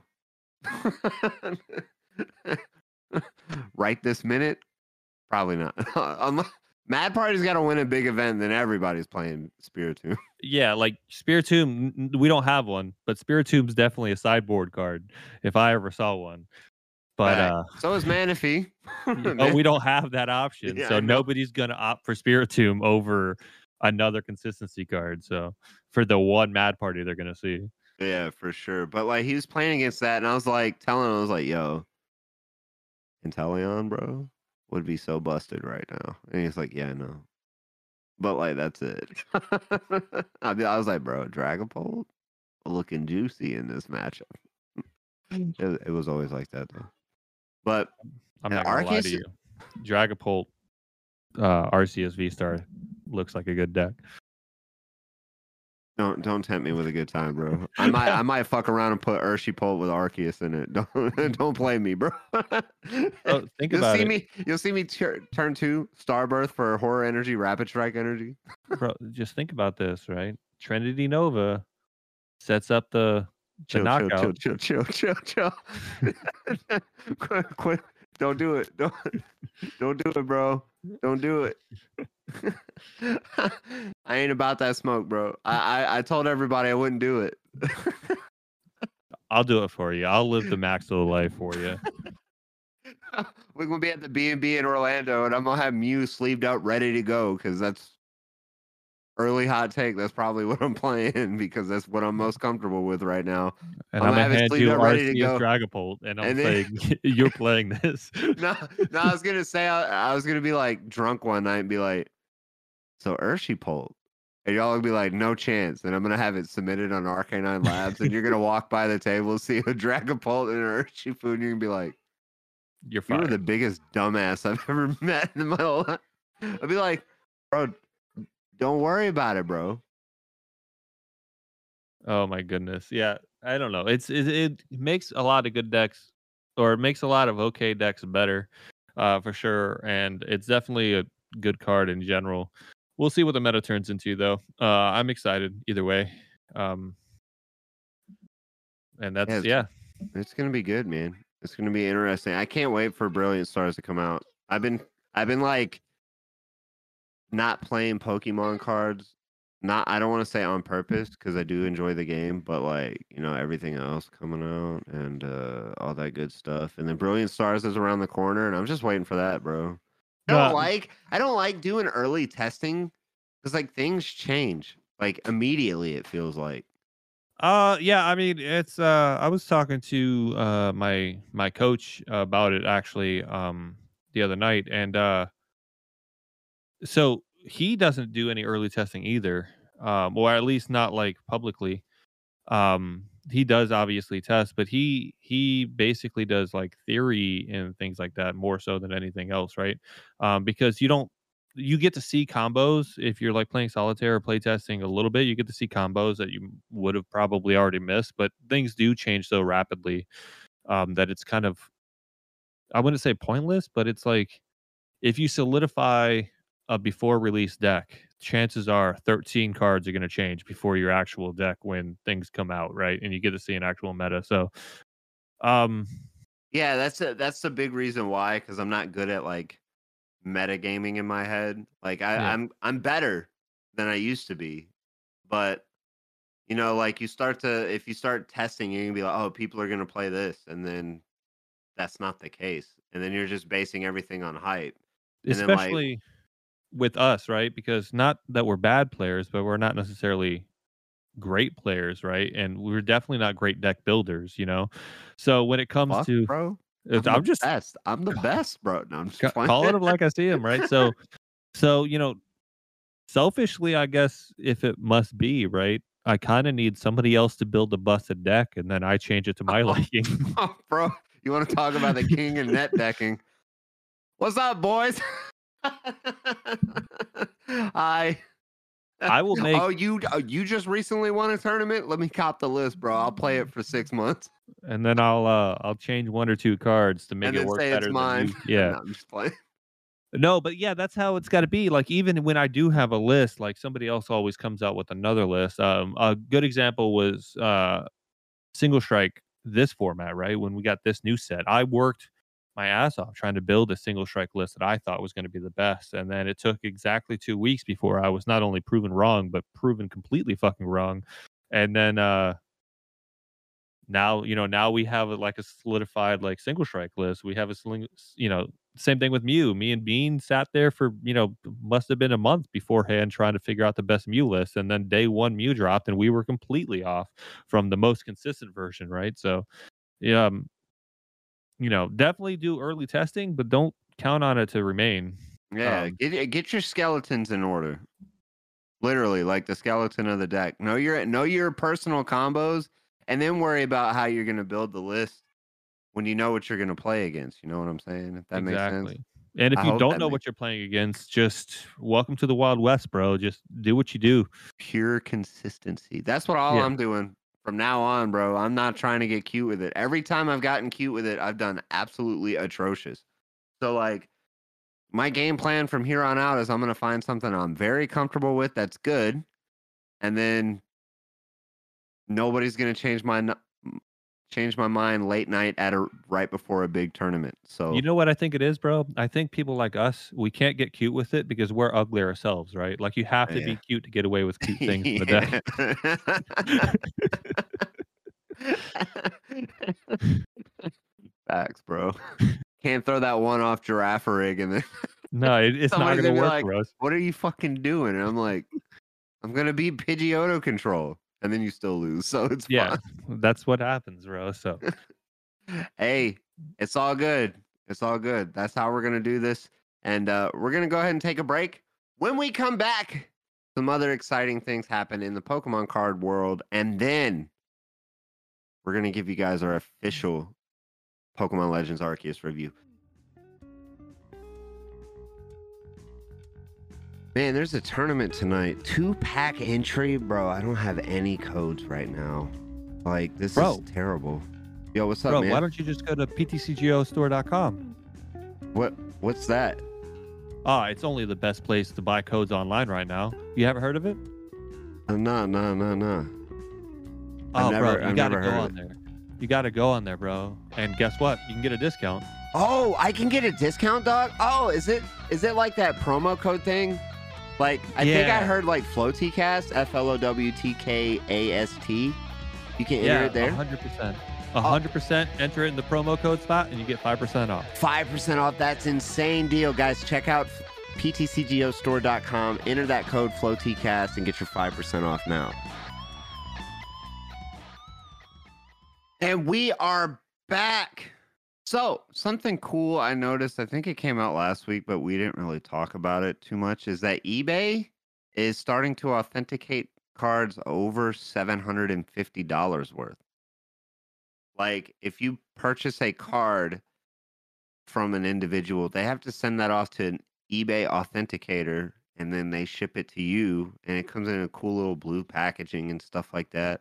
right this minute, probably not. Unless Mad Party's got to win a big event, then everybody's playing Spiritomb. Yeah, like, Spiritomb, n n we don't have one, but Spiritomb's definitely a sideboard card if I ever saw one. But, Fact. uh, So is Manaphy. y but Man, we don't have that option, yeah, so I know. nobody's gonna opt for Spiritomb over another consistency card, so for the one Mad Party they're gonna see. Yeah, for sure. But like, he was playing against that, and I was like telling him, I was like, "Yo, Inteleon, bro, would be so busted right now." And he's like, "Yeah, I know." But like, that's it. I, mean, I was like, "Bro, Dragapult looking juicy in this matchup." It, it was always like that though. But I'm uh, not gonna lie to Arceus, you. Dragapult, uh, Arceus V-Star looks like a good deck. don't don't tempt me with a good time, bro. I might I might fuck around and put Urshipolt with Arceus in it. Don't don't play me, bro. Oh, think You'll about see it. me. You'll see me tur turn two Starbirth for Horror Energy, Rapid Strike Energy. Bro, just think about this, right? Trinity Nova sets up the the Chill, chill, chill, knockout. chill, chill, chill, chill. Quit, quit. Don't do it. Don't don't do it, bro. Don't do it. I ain't about that smoke, bro. I, I I told everybody I wouldn't do it. I'll do it for you. I'll live the max of the life for you. We're gonna be at the B and B in Orlando, and I'm gonna have Mew sleeved out, ready to go, because that's early hot take. That's probably what I'm playing because that's what I'm most comfortable with right now. And I'm I'm gonna gonna have it hand sleeved you out, ready to Arceus go. Dragapult, and I'm And then saying you're playing this. no, no, I was gonna say I, I was gonna be like drunk one night and be like, so Urshipolt. And y'all will be like, no chance. And I'm gonna have it submitted on Arcanine Labs, and you're gonna walk by the table, see a Dragapult and an Urshifu, and you're gonna be like, You're you were fired. the biggest dumbass I've ever met in my life. I'd be like, bro, don't worry about it, bro. Oh my goodness. Yeah, I don't know. It's it, it makes a lot of good decks, or it makes a lot of okay decks better, uh, for sure. And it's definitely a good card in general. We'll see what the meta turns into, though. Uh, I'm excited either way. Um, and Yeah, that's it's, yeah. it's gonna be good, man. It's gonna be interesting. I can't wait for Brilliant Stars to come out. I've been I've been like not playing Pokemon cards. Not I don't want to say on purpose because I do enjoy the game, but like, you know, everything else coming out and uh all that good stuff. And then Brilliant Stars is around the corner and I'm just waiting for that, bro. I don't Uh, like I don't like doing early testing because like things change like immediately, it feels like. uh, yeah, I mean, it's uh, I was talking to uh my my coach about it actually um the other night, and uh, so he doesn't do any early testing either, um, or at least not like publicly. Um, he does obviously test, but he he basically does like theory and things like that more so than anything else, right? Um, because you don't you get to see combos if you're like playing solitaire or play testing a little bit. You get to see combos that you would have probably already missed, but things do change so rapidly um, that it's kind of I wouldn't say pointless, but it's like if you solidify a before release deck, chances are thirteen cards are going to change before your actual deck when things come out, right? And you get to see an actual meta. So, um, Yeah, that's a, that's the big reason why because I'm not good at like metagaming in my head. Like I, yeah, I'm I'm better than I used to be, but you know, like you start to if you start testing, you're gonna be like, oh, people are gonna play this, and then that's not the case, and then you're just basing everything on hype, and then like, especially with us, right? Because not that we're bad players, but we're not necessarily great players, right? And we're definitely not great deck builders, you know? So when it comes fuck, to, bro, it's- I'm the I'm just best. I'm the best, bro. No, I'm just ca- playing. calling them like I see them, right? So, so, you know, selfishly, I guess if it must be, right? I kind of need somebody else to build a busted deck and then I change it to my Oh, liking. oh, bro, you want to talk about the king and net decking? What's up, boys? Hi. I will make Oh, you oh, you just recently won a tournament? Let me cop the list, bro. I'll play it for six months and then I'll uh I'll change one or two cards to make and it then work say it's better than mine. you. Yeah. No, I'm just playing. No, but yeah, that's how it's got to be. Like even when I do have a list, like somebody else always comes out with another list. Um a good example was uh Single Strike this format, right? When we got this new set, I worked my ass off trying to build a Single Strike list that I thought was going to be the best. And then it took exactly two weeks before I was not only proven wrong, but proven completely fucking wrong. And then uh now, you know, now we have a, like a solidified like Single Strike list. We have a sling, you know, same thing with Mew. Me and Bean sat there for, you know, must have been a month beforehand trying to figure out the best Mew list. And then day one Mew dropped and we were completely off from the most consistent version, right? So, yeah, um, you know, definitely do early testing, but don't count on it to remain. Yeah, Um, get get your skeletons in order. Literally, like the skeleton of the deck. Know your know your personal combos, and then worry about how you're gonna build the list when you know what you're gonna play against. You know what I'm saying? If that makes sense. exactly. And if I you hope don't that know makes what you're playing against, just welcome to the Wild West, bro. Just do what you do. pure consistency. That's what all Yeah. I'm doing from now on, bro. I'm not trying to get cute with it. Every time I've gotten cute with it, I've done absolutely atrocious. So like my game plan from here on out is I'm gonna find something I'm very comfortable with that's good, and then nobody's gonna change my n- m- change my mind late night at a right before a big tournament. You So know what I think it is, bro? I think people like us, we can't get cute with it because we're ugly ourselves, right? Like you have to yeah, be cute to get away with cute things in the deck. yeah. Facts, bro. Can't throw that one off giraffe rig and then No, it, it's not somebody's gonna gonna be work like, for us. "What are you fucking doing?" And I'm like, "I'm gonna beat Pidgeotto control," and then you still lose, so it's Yeah, fine. that's what happens, bro. So Hey, it's all good. It's all good. That's how we're gonna do this, and uh, we're gonna go ahead and take a break. When we come back, some other exciting things happen in the Pokemon card world, and then we're gonna give you guys our official Pokemon Legends Arceus review. Man, there's a tournament tonight. Two pack entry, bro. I don't have any codes right now. Like, this Bro. is terrible. Yo, what's up, bro, man? why don't you just go to p t c g o store dot com? What? What's that? Ah, it's only the best place to buy codes online right now. You haven't heard of it? Uh, no, no, no, no. Oh, I've never, bro, you I've gotta never go heard on it. there. You got to go on there, bro. And guess what? You can get a discount. Oh, I can get a discount, dog. Oh, is it is it like that promo code thing? Like I yeah. think I heard like FlowTcast, F L O W T K A S T. You can enter yeah, it there. one hundred percent. one hundred percent. Oh. Enter it in the promo code spot, and you get five percent off. five percent off. That's insane deal, guys. Check out P T C G O store dot com. Enter that code FlowTcast and get your five percent off now. And we are back. So, something cool I noticed, I think it came out last week, but we didn't really talk about it too much, is that eBay is starting to authenticate cards over seven hundred fifty dollars worth. Like, if you purchase a card from an individual, they have to send that off to an eBay authenticator, and then they ship it to you, and it comes in a cool little blue packaging and stuff like that.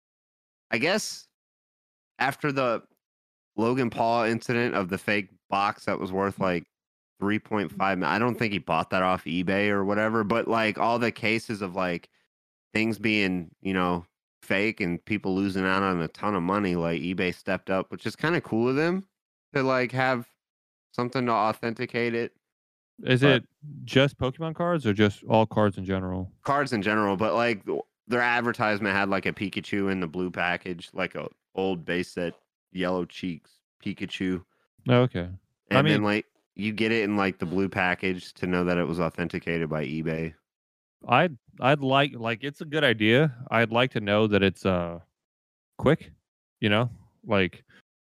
I guess after the Logan Paul incident of the fake box that was worth like three point five, I don't think he bought that off eBay or whatever, but like all the cases of like things being, you know, fake and people losing out on a ton of money, like eBay stepped up, which is kind of cool of them to like have something to authenticate it. Is but, it just Pokemon cards or just all cards in general? Cards in general, but like their advertisement had like a Pikachu in the blue package, like a old base set yellow cheeks Pikachu. Oh, okay. And I mean, then like you get it in like the blue package to know that it was authenticated by eBay. I'd I'd like like it's a good idea. I'd like to know that it's uh quick, you know? Like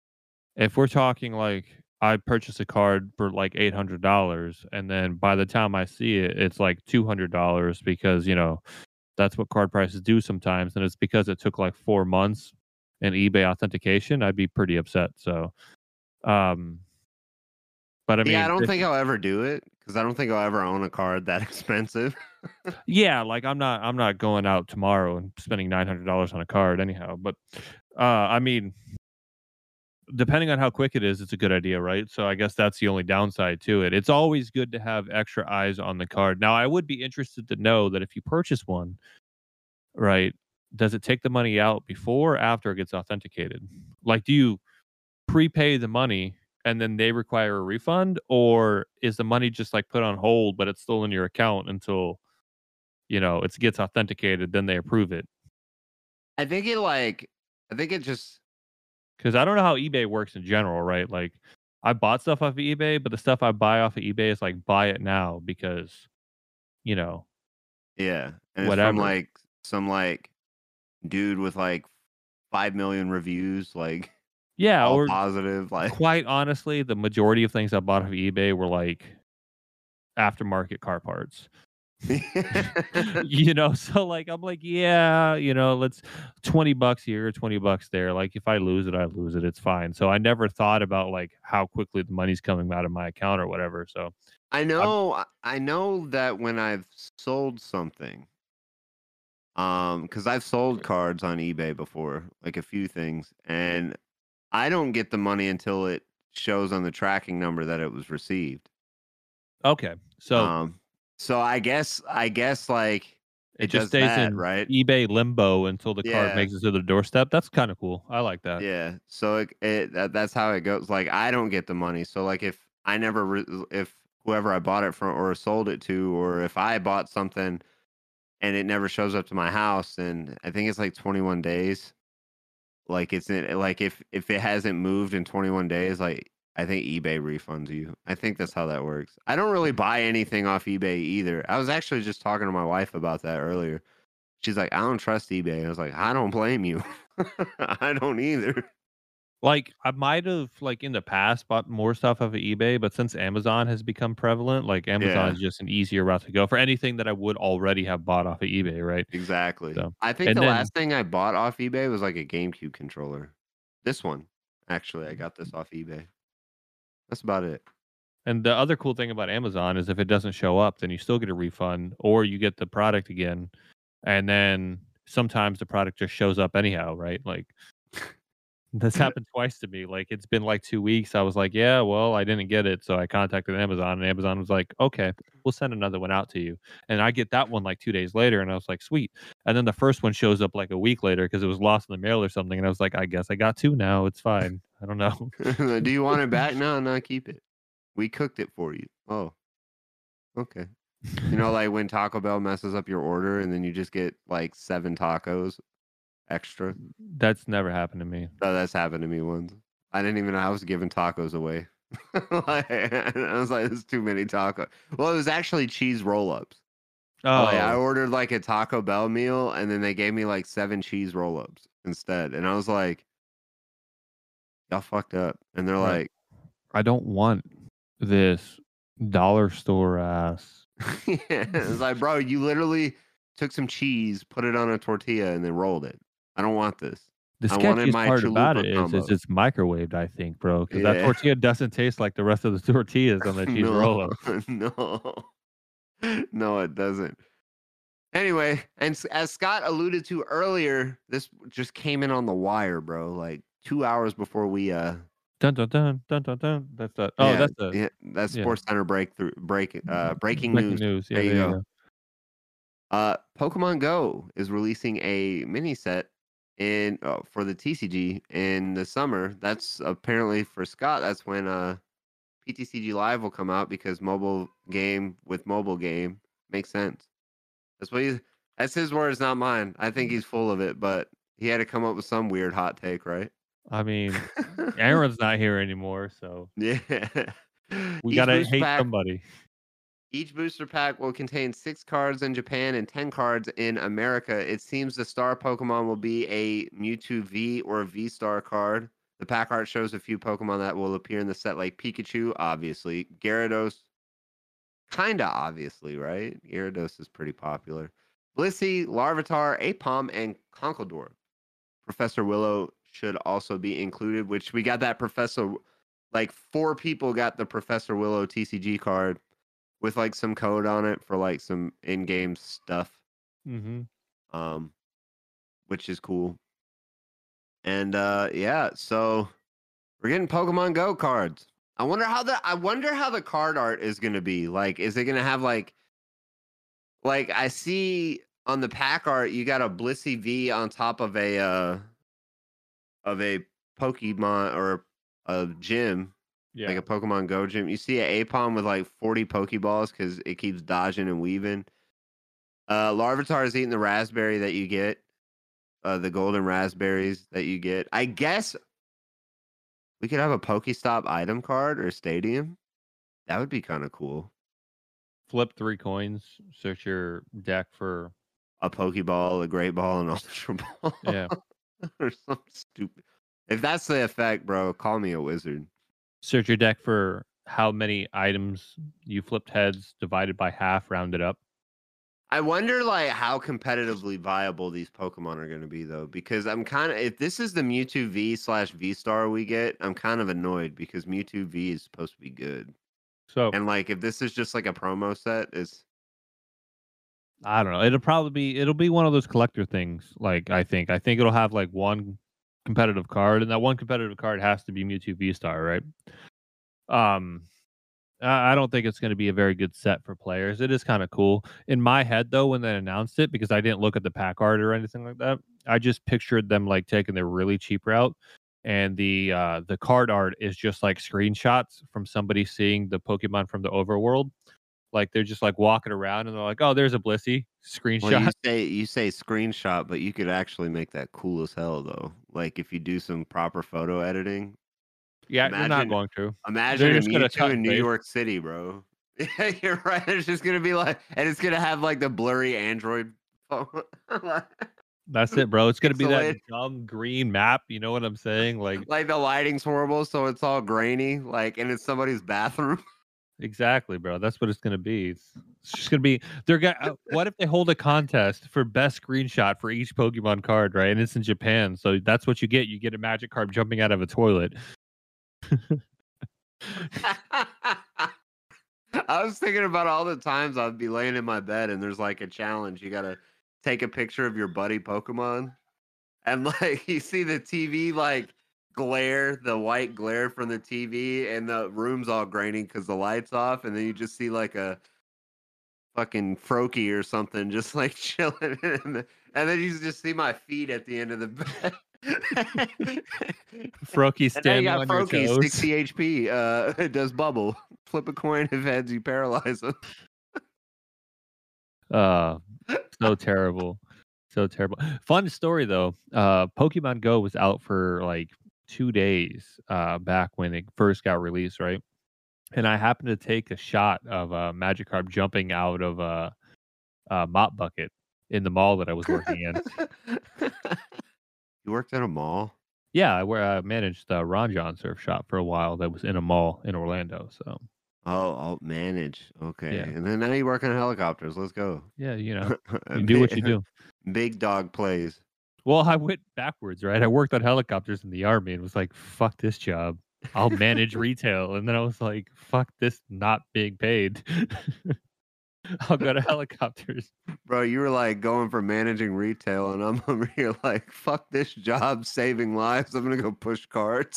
if we're talking like I purchased a card for like eight hundred dollars and then by the time I see it it's like two hundred dollars because, you know, that's what card prices do sometimes and it's because it took like four months and eBay authentication, I'd be pretty upset. So, um, but I mean, yeah, I don't think I'll ever do it because I don't think I'll ever own a card that expensive. yeah, like I'm not, I'm not going out tomorrow and spending nine hundred dollars on a card anyhow. But, uh, I mean, depending on how quick it is, it's a good idea, right? So I guess that's the only downside to it. It's always good to have extra eyes on the card. Now, I would be interested to know that if you purchase one, right? Does it take the money out before or after it gets authenticated? Like, do you prepay the money and then they require a refund, or is the money just like put on hold, but it's still in your account until, you know, it gets authenticated, then they approve it? I think it like, I think it just, because I don't know how eBay works in general, right? Like, I bought stuff off of eBay, but the stuff I buy off of eBay is like buy it now because, you know, yeah, and whatever. It's from like some like dude with like five million reviews, like yeah, all or positive. Like, quite honestly, the majority of things I bought off of eBay were like aftermarket car parts. You know, so like I'm like, yeah, you know, let's twenty bucks here, twenty bucks there. Like if I lose it, I lose it. It's fine. So I never thought about like how quickly the money's coming out of my account or whatever. So I know, I'm, I know that when I've sold something. Um, because I've sold cards on eBay before, like a few things, and I don't get the money until it shows on the tracking number that it was received. Okay, so um, so I guess I guess like it, it just stays that, in right eBay limbo until the yeah. card makes it to the doorstep. That's kind of cool. I like that. Yeah, so it, it that, that's how it goes. Like I don't get the money, so like if I never re- if whoever I bought it from or sold it to, or if I bought something and it never shows up to my house, and I think it's like twenty-one days. Like it's in, like if if it hasn't moved in twenty-one days, like I think eBay refunds you. I think that's how that works. I don't really buy anything off eBay either. I was actually just talking to my wife about that earlier. She's like, I don't trust eBay. I was like, I don't blame you. I don't either. Like I might have like in the past bought more stuff off of eBay, but since Amazon has become prevalent, like Amazon Yeah. is just an easier route to go for anything that I would already have bought off of eBay, right? Exactly. So, I think and the then, last thing I bought off eBay was like a GameCube controller. This one, actually, I got this off eBay. That's about it. And the other cool thing about Amazon is if it doesn't show up, then you still get a refund, or you get the product again, and then sometimes the product just shows up anyhow, right? Like, That's happened twice to me. Like, it's been like two weeks. I was like, "Yeah, well, I didn't get it." So I contacted Amazon, and Amazon was like, "Okay, we'll send another one out to you." And I get that one like two days later, and I was like, "Sweet." And then the first one shows up like a week later because it was lost in the mail or something, and I was like, "I guess I got two now. It's fine. I don't know." Do you want it back? No, no, keep it. We cooked it for you. Oh, okay. You know, like when Taco Bell messes up your order and then you just get like seven tacos extra. That's never happened to me. Oh, that's happened to me once. I didn't even know I was giving tacos away. Like, I was like, "There's too many tacos." Well, it was actually cheese roll-ups. Like, I Oh, ordered like a Taco Bell meal, and then they gave me like seven cheese roll-ups instead, and I was like, "Y'all fucked up." And they're right. like, I don't want this dollar store ass. yeah. It's like, "Bro, you literally took some cheese, put it on a tortilla, and then rolled it. I don't want this. The I wanted sketchiest my part about chalupa it is is combo." it's microwaved, I think, bro, because that Yeah. tortilla doesn't taste like the rest of the tortillas on the cheese No, roll-up. no. No, it doesn't. Anyway, and s as Scott alluded to earlier, this just came in on the wire, bro, like two hours before we, uh Dun, dun, dun, dun, dun, dun. That's the oh, yeah, that's the yeah, that's yeah. SportsCenter breakthrough break uh, breaking Breaking news. news. Yeah, There you there you go. go. Uh, Pokemon Go is releasing a mini set in uh, for the T C G in the summer. That's apparently for Scott. That's when uh, P T C G Live will come out because mobile game with mobile game makes sense. That's what he's. That's his words, not mine. I think he's full of it, but he had to come up with some weird hot take, right? I mean, Aaron's not here anymore, so Yeah. we Each gotta booster hate pack somebody. Each booster pack will contain six cards in Japan and ten cards in America. It seems the star Pokemon will be a Mewtwo V or V Star card. The pack art shows a few Pokemon that will appear in the set, like Pikachu, obviously. Gyarados, kinda obviously, right? Gyarados is pretty popular. Blissey, Larvitar, Apom, and Conkeldurr. Professor Willow should also be included, which we got that Professor, like four people got the Professor Willow T C G card with like some code on it for like some in-game stuff, Mhm. um, which is cool. And uh, yeah, so we're getting Pokemon Go cards. I wonder how the I wonder how the card art is gonna be. Like, is it gonna have like like I see on the pack art you got a Blissey V on top of a uh of a Pokemon or a gym, like Yeah. a Pokemon Go gym. You see a Apom with like forty Pokeballs because it keeps dodging and weaving. Uh, Larvitar is eating the raspberry that you get, uh, the golden raspberries that you get. I guess we could have a Pokestop item card or stadium. That would be kind of cool. Flip three coins, search your deck for A Pokeball, a Great Ball, and Ultra Ball, yeah. or something stupid. If that's the effect, bro, call me a wizard. Search your deck for how many items you flipped heads divided by half, rounded up. I wonder, like, how competitively viable these Pokemon are going to be, though, because I'm kind of if this is the Mewtwo V slash V Star we get, I'm kind of annoyed because Mewtwo V is supposed to be good. So And like, if this is just like a promo set, it's I don't know. It'll probably be it'll be one of those collector things. Like I think I think it'll have like one competitive card, and that one competitive card has to be Mewtwo V Star, right? Um, I I don't think it's going to be a very good set for players. It is kind of cool in my head though when they announced it because I didn't look at the pack art or anything like that. I just pictured them like taking the really cheap route, and the uh, the card art is just like screenshots from somebody seeing the Pokemon from the overworld. Like they're just like walking around and they're like, "Oh, there's a Blissey well, you screenshot." say you say screenshot, but you could actually make that cool as hell, though. Like if you do some proper photo editing. Yeah, they're not Imagine, going to. imagine They're a just gonna cut Mewtwo in and New paste. York City, bro. Yeah, you're right. It's just gonna be like, and it's gonna have like the blurry Android phone, That's it, bro. It's gonna be that pixelated. dumb green map. You know what I'm saying? Like Like the lighting's horrible, so it's all grainy. Like, and it's somebody's bathroom. exactly, bro. That's what it's gonna be. It's, it's just gonna be. They're gonna. Uh, what if they hold a contest for best screenshot for each Pokemon card, right? And it's in Japan, so that's what you get. You get a magic card jumping out of a toilet. I was thinking about all the times I'd be laying in my bed and there's like a challenge. You gotta take a picture of your buddy Pokemon, and like you see the T V like glare, the white glare from the T V, and the room's all grainy because the light's off, and then you just see like a fucking Froakie or something just like chilling in the, and then you just see my feet at the end of the bed. Froakie And now you standing got on your Froakie, toes. sixty H P. Uh, it does bubble. Flip a coin if heads, you paralyze them. Uh, so terrible. So terrible. Fun story though. Uh, Pokemon Go was out for like two days uh, back when it first got released, right? And I happened to take a shot of a uh, Magikarp jumping out of a, a mop bucket in the mall that I was working in. You worked at a mall? Yeah, I where I managed the Ron John surf shop for a while that was in a mall in Orlando. So Oh, I'll manage. Okay. yeah, And then now you work on helicopters. Let's go. yeah, you know, you do what you big, do. big dog plays. Well, I went backwards, right? I worked on helicopters in the army and was like, "Fuck this job. I'll manage retail." And then I was like, "Fuck this not being paid. I'll go to helicopters." Bro, you were like going for managing retail, and I'm over here like, fuck this job saving lives. I'm gonna go push carts.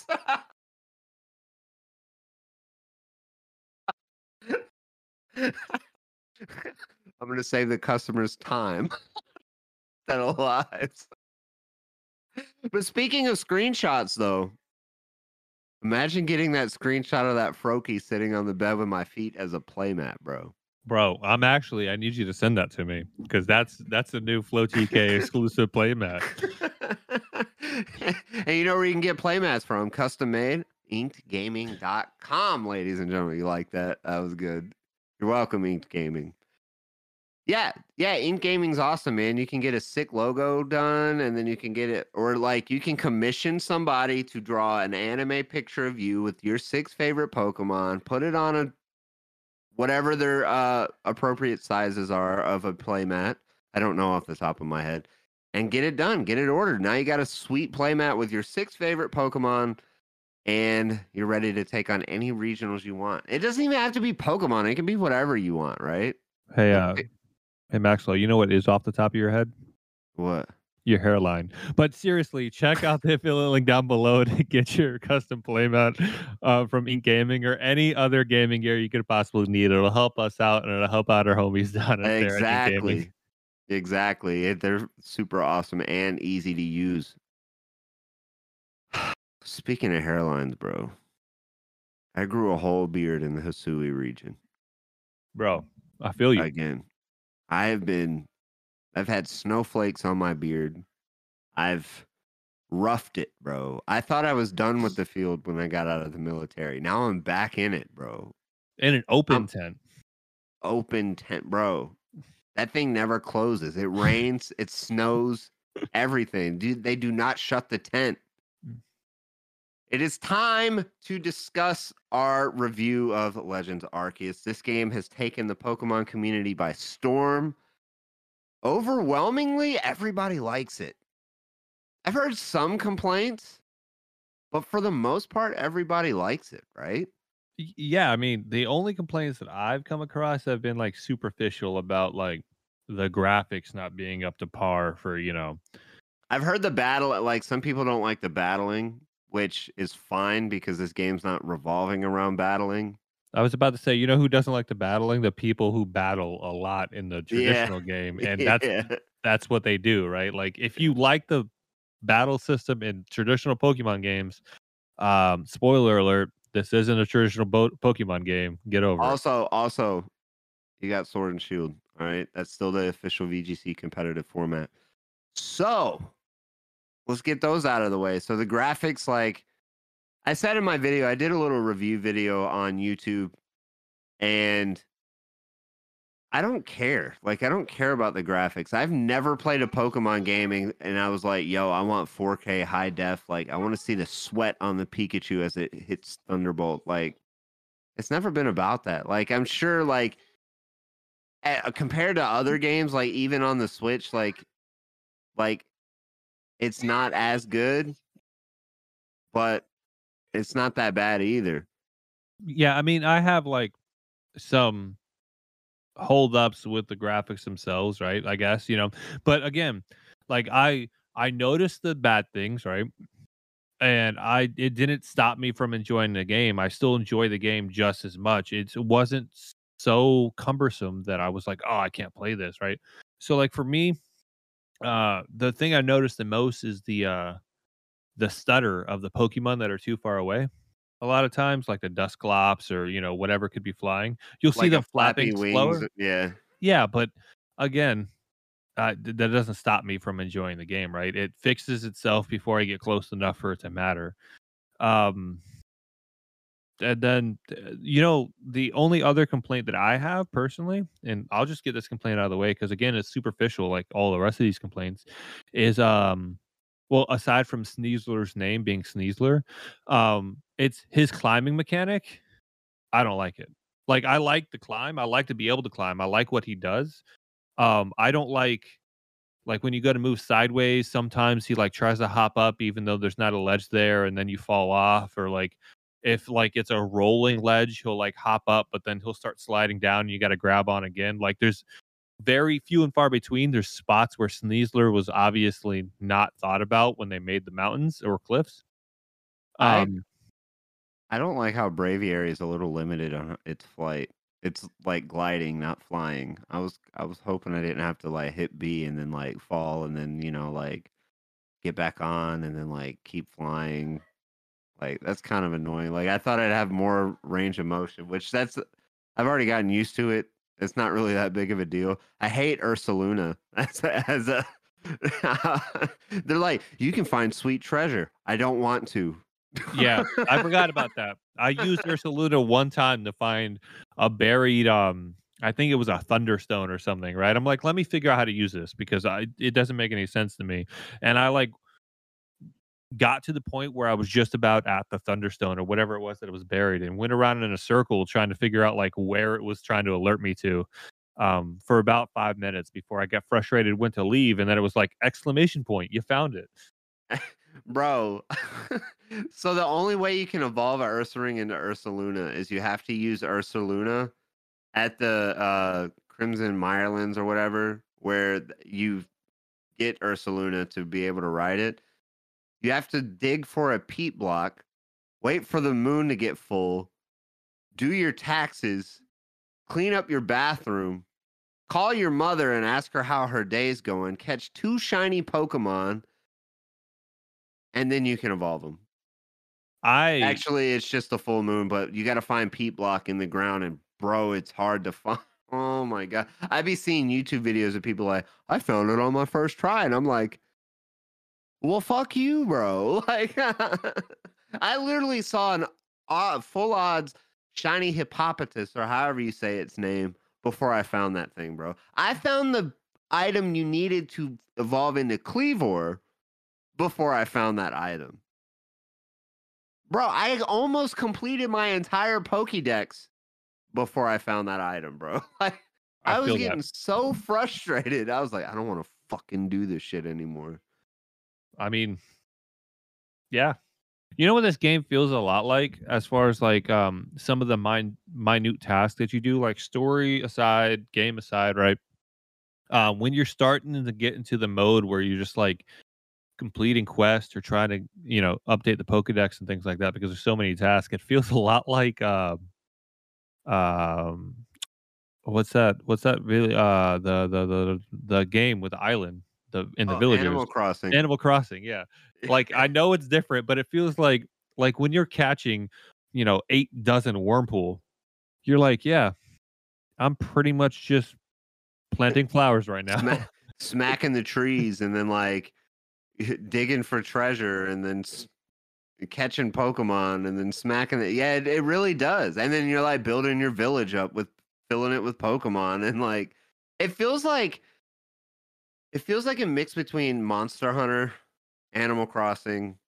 I'm gonna save the customers time instead of lives. But speaking of screenshots, though, imagine getting that screenshot of that Froakie sitting on the bed with my feet as a playmat, bro. Bro, I'm actually I need you to send that to me because that's that's a new Flow T K exclusive playmat. And you know where you can get playmats from? Custom made. inked gaming dot com, ladies and gentlemen. You like that? That was good. You're welcome, Inked Gaming. Yeah, yeah, Inked Gaming's awesome, man. You can get a sick logo done, and then you can get it, or like you can commission somebody to draw an anime picture of you with your six favorite Pokemon, put it on a whatever their uh, appropriate sizes are of a playmat. I don't know off the top of my head. And get it done. Get it ordered. Now you got a sweet playmat with your six favorite Pokemon, and you're ready to take on any regionals you want. It doesn't even have to be Pokemon. It can be whatever you want, right? Hey, uh, hey Maxwell, you know what is off the top of your head? What? Your hairline. But seriously, check out the affiliate link down below to get your custom playmat uh, from Inked Gaming or any other gaming gear you could possibly need. It'll help us out and it'll help out our homies down there at Inked Gaming. Exactly. Exactly. It, they're super awesome and easy to use. Speaking of hairlines, bro, I grew a whole beard in the Hisui region. Bro, I feel you. Again, I have been, I've had snowflakes on my beard. I've roughed it, bro. I thought I was done with the field when I got out of the military. Now I'm back in it, bro. In an open I'm, tent. Open tent, bro. That thing never closes. It rains, it snows, everything. Dude, they do not shut the tent. It is time to discuss our review of Legends Arceus. This game has taken the Pokemon community by storm. Overwhelmingly, everybody likes it. I've heard some complaints, but for the most part, everybody likes it, right? Yeah, I mean, the only complaints that I've come across have been like superficial about like the graphics not being up to par for, you know. I've heard the battle, like some people don't like the battling, which is fine because this game's not revolving around battling. I was about to say, you know who doesn't like the battling? The people who battle a lot in the traditional Yeah. game. And that's Yeah. that's what they do, right? Like if you like the battle system in traditional Pokemon games, um, spoiler alert, this isn't a traditional bo- Pokemon game. Get over it. Also, also, you got Sword and Shield. All right. That's still the official V G C competitive format. So let's get those out of the way. So the graphics, like I said in my video, I did a little review video on YouTube, and I don't care. Like, I don't care about the graphics. I've never played a Pokemon gaming, and I was like, yo, I want four K high def. Like, I want to see the sweat on the Pikachu as it hits Thunderbolt. Like, it's never been about that. Like, I'm sure, like, uh, compared to other games, like even on the Switch, like, like it's not as good, but it's not that bad either. Yeah, I mean, I have like some holdups with the graphics themselves, right? I guess, you know. But again, like I I noticed the bad things, right? and I it didn't stop me from enjoying the game. I still enjoy the game just as much. It's it wasn't s so cumbersome that I was like, "Oh, I can't play this," right? So, like, for me, uh, the thing I noticed the most is the, uh, the stutter of the Pokemon that are too far away. A lot of times, like the Dusclops or, you know, whatever could be flying, you'll see Like a them flappy flapping wings, slower. yeah. Yeah, but again, uh, th that doesn't stop me from enjoying the game, right? It fixes itself before I get close enough for it to matter. Um, and then, uh, you know, the only other complaint that I have personally, and I'll just get this complaint out of the way because again, it's superficial like all the rest of these complaints, is um, well, aside from Sneasler's name being Sneasler, um, it's his climbing mechanic. I don't like it. Like I like the climb. I like to be able to climb. I like what he does. Um, I don't like like when you go to move sideways, sometimes he like tries to hop up even though there's not a ledge there and then you fall off or like if like it's a rolling ledge, he'll like hop up, but then he'll start sliding down and you got to grab on again. Like there's very few and far between. There's spots where Sneasler was obviously not thought about when they made the mountains or cliffs. I Um, I don't like how Braviary is a little limited on its flight. It's like gliding, not flying. I was I was hoping I didn't have to like hit B and then like fall and then, you know, like get back on and then like keep flying. Like that's kind of annoying. Like I thought I'd have more range of motion, which that's I've already gotten used to it. It's not really that big of a deal. I hate Ursaluna as a, as a they're like, you can find sweet treasure. I don't want to. yeah, I forgot about that. I used Ursaluda one time to find a buried, um, I think it was a Thunderstone or something, right? I'm like, let me figure out how to use this because I it doesn't make any sense to me. And I like got to the point where I was just about at the Thunderstone or whatever it was that it was buried and went around in a circle trying to figure out like where it was trying to alert me to um for about five minutes before I got frustrated, went to leave, and then it was like exclamation point, you found it. Bro. So the only way you can evolve a Ursaring into Ursaluna is you have to use Ursaluna at the uh, Crimson Mirelands or whatever, where th- you get Ursaluna to be able to ride it. You have to dig for a peat block, wait for the moon to get full, do your taxes, clean up your bathroom, call your mother and ask her how her day's going, catch two shiny Pokemon, and then you can evolve them. I Actually, it's just a full moon, but you got to find peat block in the ground, and bro, it's hard to find. Oh my god, I be seeing YouTube videos of people like, I found it on my first try, and I'm like, well, fuck you, bro. Like, I literally saw an uh, full odds shiny hippopotamus, or however you say its name, before I found that thing, bro. I found the item you needed to evolve into Cleavor before I found that item. Bro, I almost completed my entire Pokédex before I found that item, bro. Like, I I was feel that. getting so frustrated. I was like, I don't want to fucking do this shit anymore. I mean, yeah. You know what this game feels a lot like as far as like um some of the min- minute tasks that you do, like story aside, game aside, right? Uh, when you're starting to get into the mode where you're just like completing quests or trying to, you know, update the Pokedex and things like that because there's so many tasks, it feels a lot like uh, um what's that? What's that really uh the the the the game with the island, the in the Oh, villagers. Animal Crossing. Animal Crossing, yeah. Like I know it's different, but it feels like like when you're catching, you know, eight dozen Wurmple, you're like, yeah, I'm pretty much just planting flowers right now. Sma- smacking the trees and then like digging for treasure and then s- catching Pokemon and then smacking it. Yeah, it, it really does. And then you're like building your village up with filling it with Pokemon and like it feels like it feels like a mix between Monster Hunter, Animal Crossing,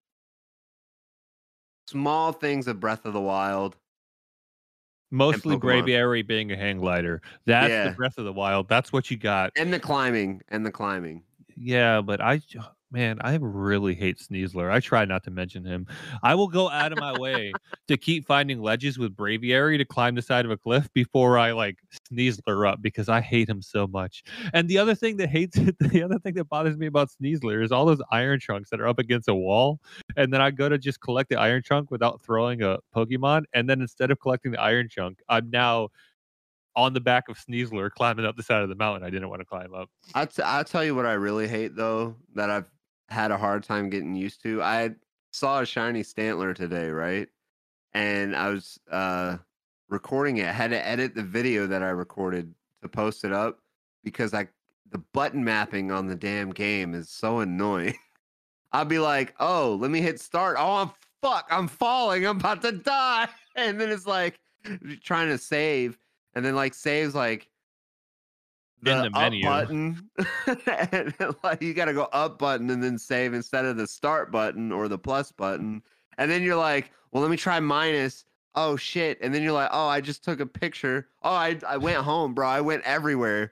small things of Breath of the Wild, and Mostly Pokemon. Braviary being a hang glider. That's the Yeah. Breath of the Wild. That's what you got. And the climbing and the climbing. Yeah, but I Man, I really hate Sneasler. I try not to mention him. I will go out of my way to keep finding ledges with Braviary to climb the side of a cliff before I like Sneasler up because I hate him so much. And the other thing that hates the other thing that bothers me about Sneasler is all those iron chunks that are up against a wall. And then I go to just collect the iron chunk without throwing a Pokemon. And then instead of collecting the iron chunk, I'm now on the back of Sneasler climbing up the side of the mountain I didn't want to climb up. I'll, t- I'll tell you what I really hate though that I've had a hard time getting used to. I saw a shiny Stantler today, right? And I was uh, recording it. I had to edit the video that I recorded to post it up because I the button mapping on the damn game is so annoying. I'll be like, oh, let me hit start. Oh, I'm fuck, I'm falling. I'm about to die. And then it's like trying to save, and then like saves like In the the up menu. button. And like you got to go up button and then save instead of the start button or the plus button. And then you're like, well, let me try minus. Oh shit. And then you're like, oh, I just took a picture. Oh, I I went home, bro. I went everywhere.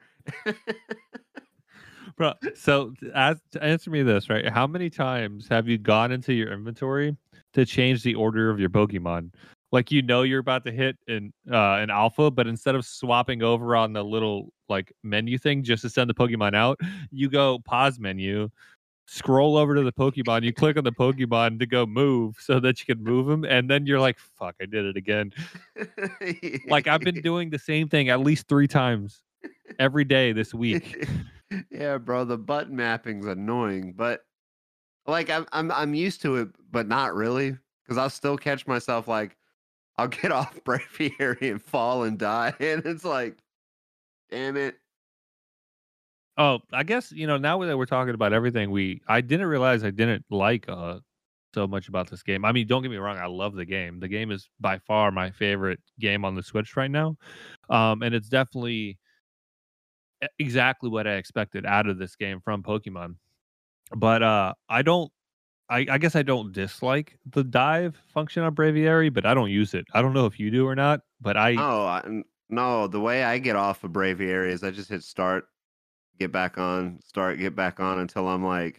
Bro, so t- as to answer me this, right? How many times have you gone into your inventory to change the order of your Pokemon? Like you know you're about to hit an uh, an alpha, but instead of swapping over on the little like menu thing just to send the Pokemon out, you go pause menu, scroll over to the Pokemon, you click on the Pokemon to go move so that you can move them, and then you're like, "Fuck, I did it again." Like I've been doing the same thing at least three times every day this week. Yeah, bro, the button mapping's annoying, but like I'm I'm I'm used to it, but not really, because I'll still catch myself like I'll get off Braviary and fall and die, and it's like, damn it. Oh, I guess, you know, now that we're talking about everything, we I didn't realize I didn't like uh so much about this game. I mean, don't get me wrong, I love the game. The game is by far my favorite game on the Switch right now. Um, and it's definitely e- exactly what I expected out of this game from Pokemon. But uh I don't I, I guess I don't dislike the dive function on Braviary, but I don't use it. I don't know if you do or not, but I Oh, I, n- no, the way I get off of Braviary is I just hit start, get back on, start, get back on until I'm like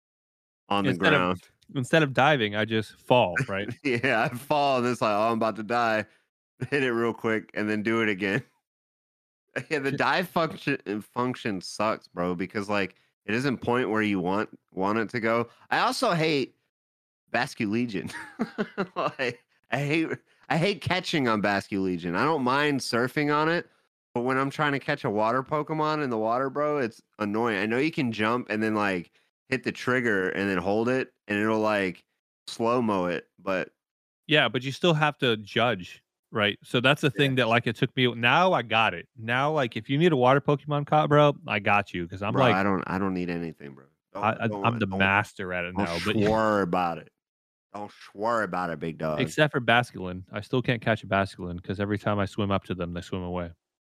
on the instead of ground. instead of diving, I just fall, right? Yeah, I fall and it's like, oh, I'm about to die. Hit it real quick and then do it again. Yeah, the dive function uh, function sucks, bro, because like it doesn't point where you want want it to go. I also hate Basculegion. Like I hate I hate catching on Basculegion. I don't mind surfing on it, but when I'm trying to catch a water Pokemon in the water, bro, it's annoying. I know you can jump and then like hit the trigger and then hold it and it'll like slow mo it, but Yeah, but you still have to judge, right? So that's the yeah, thing that like it took me. Now I got it. Now, like if you need a water Pokemon caught, bro, I got you because I'm bro, like I don't I don't need anything, bro. I, Don't I I'm don't the don't master at it don't now. But swear about it. Don't swear about it, big dog. except for Basculin, I still can't catch a Basculin because every time I swim up to them, they swim away.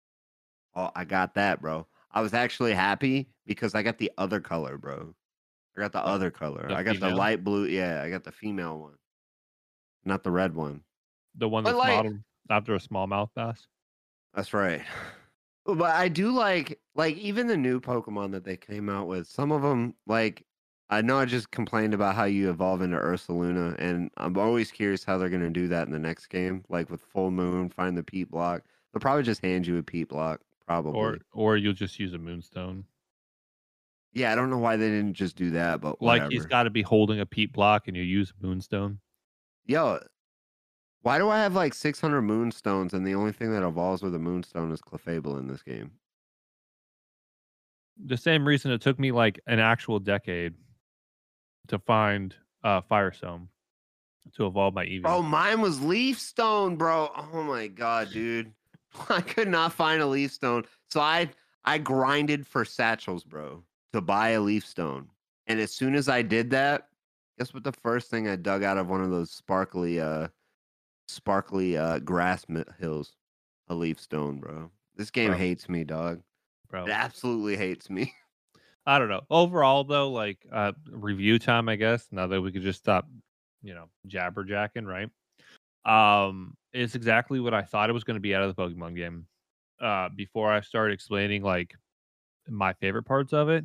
Oh, I got that, bro. I was actually happy because I got the other color, bro. I got the The, other color. the I got the female, light blue. Yeah, I got the female one, not the red one. the one But that's like, modeled after a smallmouth bass. that's right. But I do like, like even the new Pokemon that they came out with. Some of them, like, I know I just complained about how you evolve into Ursaluna, and I'm always curious how they're gonna do that in the next game, like with Full Moon, find the Peat Block. They'll probably just hand you a Peat Block, Or probably. or you'll just use a Moonstone. Yeah, I don't know why they didn't just do that, but Like he's whatever. got to be holding a peat block, and you use a Moonstone. Yo, why do I have like six hundred moonstones and the only thing that evolves with a moonstone is Clefable in this game? The same reason it took me like an actual decade to find uh Firestone to evolve my Eevee. Bro, mine was leaf stone, bro. Oh my god, dude. I could not find a leaf stone. So I I grinded for satchels, bro, to buy a leaf stone. And as soon as I did that, guess what the first thing I dug out of one of those sparkly uh sparkly uh grass mi- hills? A leaf stone, bro. This game Bro, hates me, dog. It bro. absolutely hates me. I don't know. Overall though, like uh review time, I guess, now that we could just stop, you know, jabberjacking, right? Um, it's exactly what I thought it was going to be out of the Pokemon game. Uh before I started explaining like my favorite parts of it.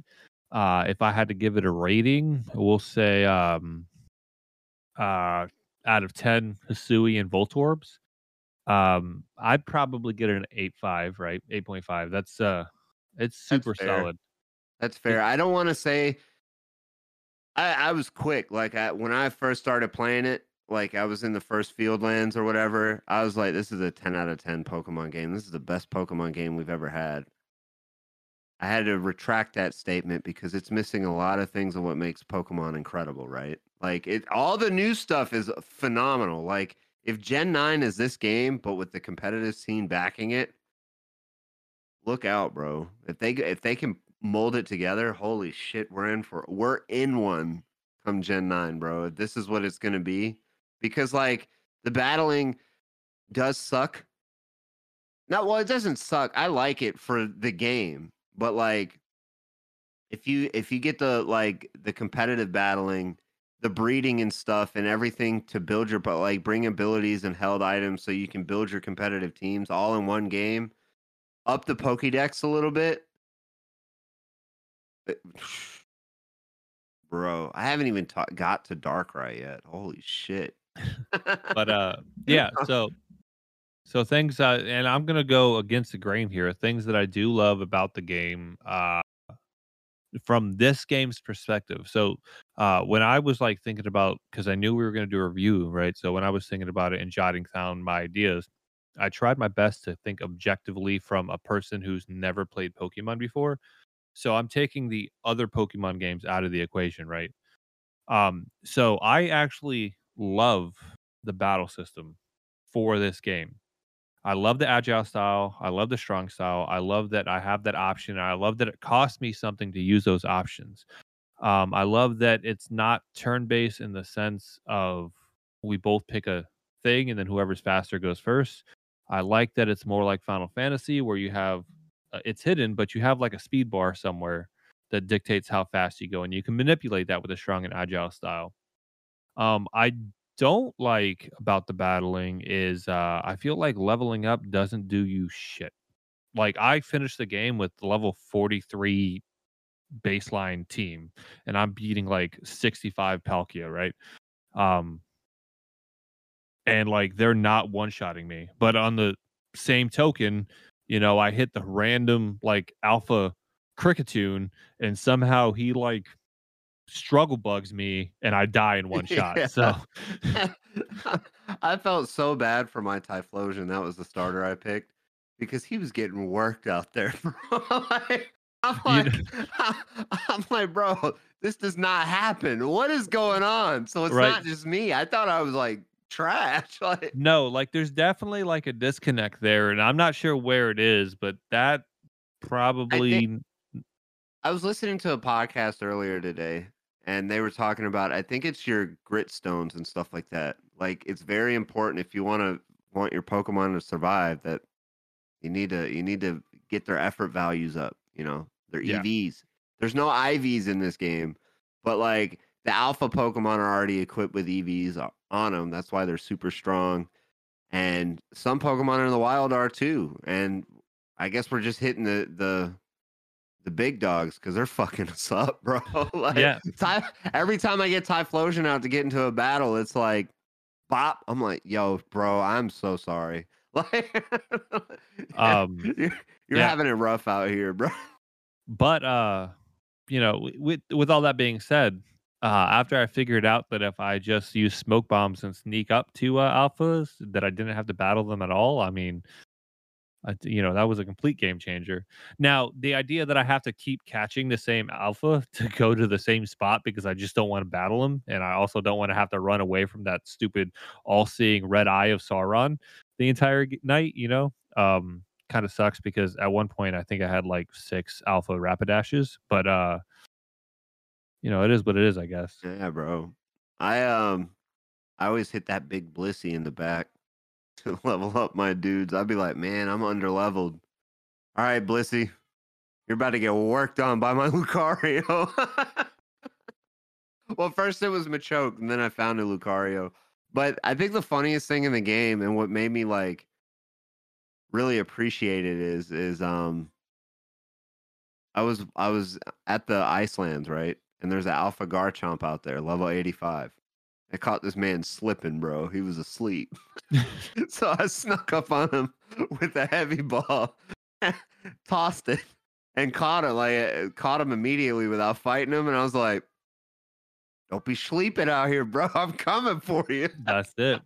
Uh, if I had to give it a rating, we'll say um, uh, out of ten Hisui and Voltorbs, um, I'd probably get an eight point five, right? eight point five. That's uh, it's That's super fair. solid. That's It, fair. I don't want to say I, I was quick. Like I, when I first started playing it, like I was in the first field lands or whatever. I was like, this is a ten out of ten Pokemon game. This is the best Pokemon game we've ever had. I had to retract that statement because it's missing a lot of things of what makes Pokemon incredible, right? Like it all the new stuff is phenomenal. Like if Gen nine is this game, but with the competitive scene backing it, look out, bro. If they if they can mold it together, holy shit, we're in for we're in one come Gen nine, bro. This is what it's gonna be. Because like the battling does suck. No, well, it doesn't suck. I like it for the game, but like if you if you get the like the competitive battling, the breeding and stuff and everything to build your but like bring abilities and held items so you can build your competitive teams all in one game, up the Pokédex a little bit. it- Bro, I haven't even ta- got to Darkrai yet. Holy shit. but uh, yeah. So so things, uh, and I'm gonna go against the grain here. Things that I do love about the game, uh, from this game's perspective. So uh, when I was like thinking about, because I knew we were gonna do a review, right? So when I was thinking about it and jotting down my ideas, I tried my best to think objectively from a person who's never played Pokemon before. So I'm taking the other Pokemon games out of the equation, right? Um, so I actually love the battle system for this game. I love the agile style. I love the strong style. I love that I have that option. I love that it costs me something to use those options. Um, I love that it's not turn based in the sense of we both pick a thing and then whoever's faster goes first. I like that it's more like Final Fantasy where you have uh, it's hidden, but you have like a speed bar somewhere that dictates how fast you go, and you can manipulate that with a strong and agile style. Um, I don't like about the battling is uh, I feel like leveling up doesn't do you shit. Like I finished the game with level forty-three baseline team, and I'm beating like sixty-five Palkia, right? Um, and like they're not one-shotting me. But on the same token, you know, I hit the random like alpha Cricketune, and somehow he like struggle bugs me and I die in one shot. Yeah. So I felt so bad for my Typhlosion. That was the starter I picked because he was getting worked out there. Bro. Like, I'm you know, like, I'm like, bro, this does not happen. What is going on? So it's right? not just me. I thought I was like trash. Like, No, like there's definitely like a disconnect there, and I'm not sure where it is, but that I think probably I was listening to a podcast earlier today, and they were talking about. I think it's your grit stones and stuff like that. Like, it's very important if you want to want your Pokemon to survive. That you need to you need to get their effort values up. You know, their yeah. E Vs. There's no I Vs in this game, but like the alpha Pokemon are already equipped with E Vs o- on them. That's why they're super strong. And some Pokemon in the wild are too. And I guess we're just hitting the the the big dogs because they're fucking us up, bro. Like Yeah. Ty, every time I get Typhlosion out to get into a battle, it's like bop. I'm like, yo, bro, I'm so sorry. Like Um you're, you're yeah. having it rough out here, bro. But uh, you know, wi- with with all that being said, uh after I figured out that if I just use smoke bombs and sneak up to uh, alphas, that I didn't have to battle them at all. I mean, I th you know, that was a complete game changer. Now, the idea that I have to keep catching the same alpha to go to the same spot because I just don't wanna battle him, and I also don't wanna have to run away from that stupid all-seeing red eye of Sauron the entire g night, you know? Um, kinda sucks because at one point, I think I had, like, six alpha Rapidashes, but, uh, you know, it is what it is, I guess. Yeah, bro. I um I always hit that big Blissey in the back to level up my dudes. I'd be like, man, I'm under leveled. All right, Blissey, you're about to get worked on by my Lucario. Well, first it was Machoke, and then I found a Lucario. But I think the funniest thing in the game and what made me like really appreciate it is is um I was I was at the Icelands, right? And there's an Alpha Garchomp out there, level eighty-five. I caught this man slipping, bro. He was asleep. So I snuck up on him with a heavy ball, tossed it, and caught him. Like uh, caught him immediately without fighting him. And I was like, "Don't be sleeping out here, bro. I'm coming for you." That's it.